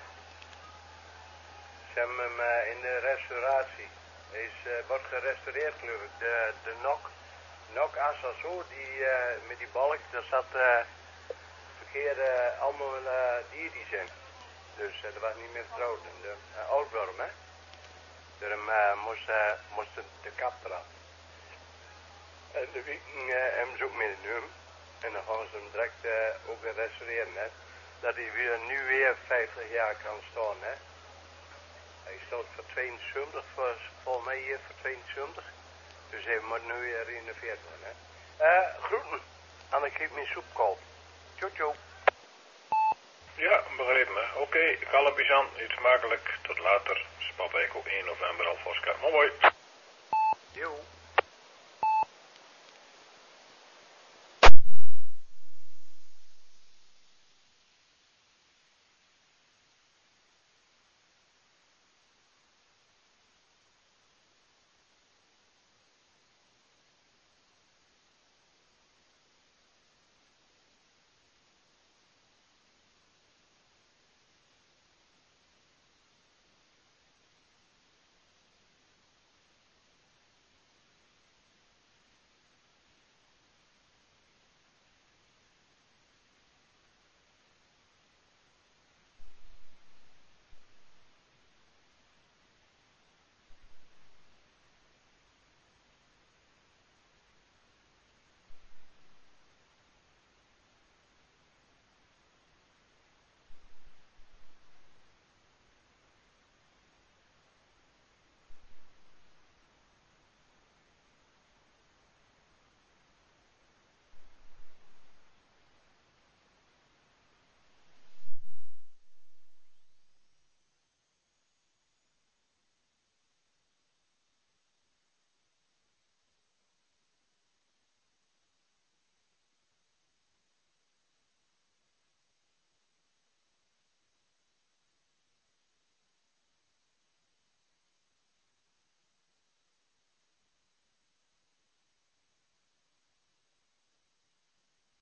Ze hebben hem uh, in de restauratie. Hij is, uh, wordt gerestaureerd, geloof ik. De, de nok. Nok Assa zo, die uh, met die balk, daar zat uh, verkeerde allemaal uh, diertjes in. Dus uh, dat was niet meer vertrouwd. De uh, oudworm, hè. Daarom uh, moest, uh, moest de kap eraf. En de wieken uh, hebben ze ook meegenomen. En dan gaan ze hem direct uh, ook restaureren, hè. Dat hij weer, nu weer vijftig jaar kan staan, hè. Hij staat voor tweeënzwanzig, voor, volgens mij hier voor tweeënzwanzig. Dus hij moet nu weer renoveerd worden, hè. Uh, groeten. En ik geef mijn soep koud. Tjo tjo. Ja, begreep me. Oké, okay, kalmpjes aan. Iets smakelijk. Tot later. Papa Echo één november alvast. Mooi. Jo.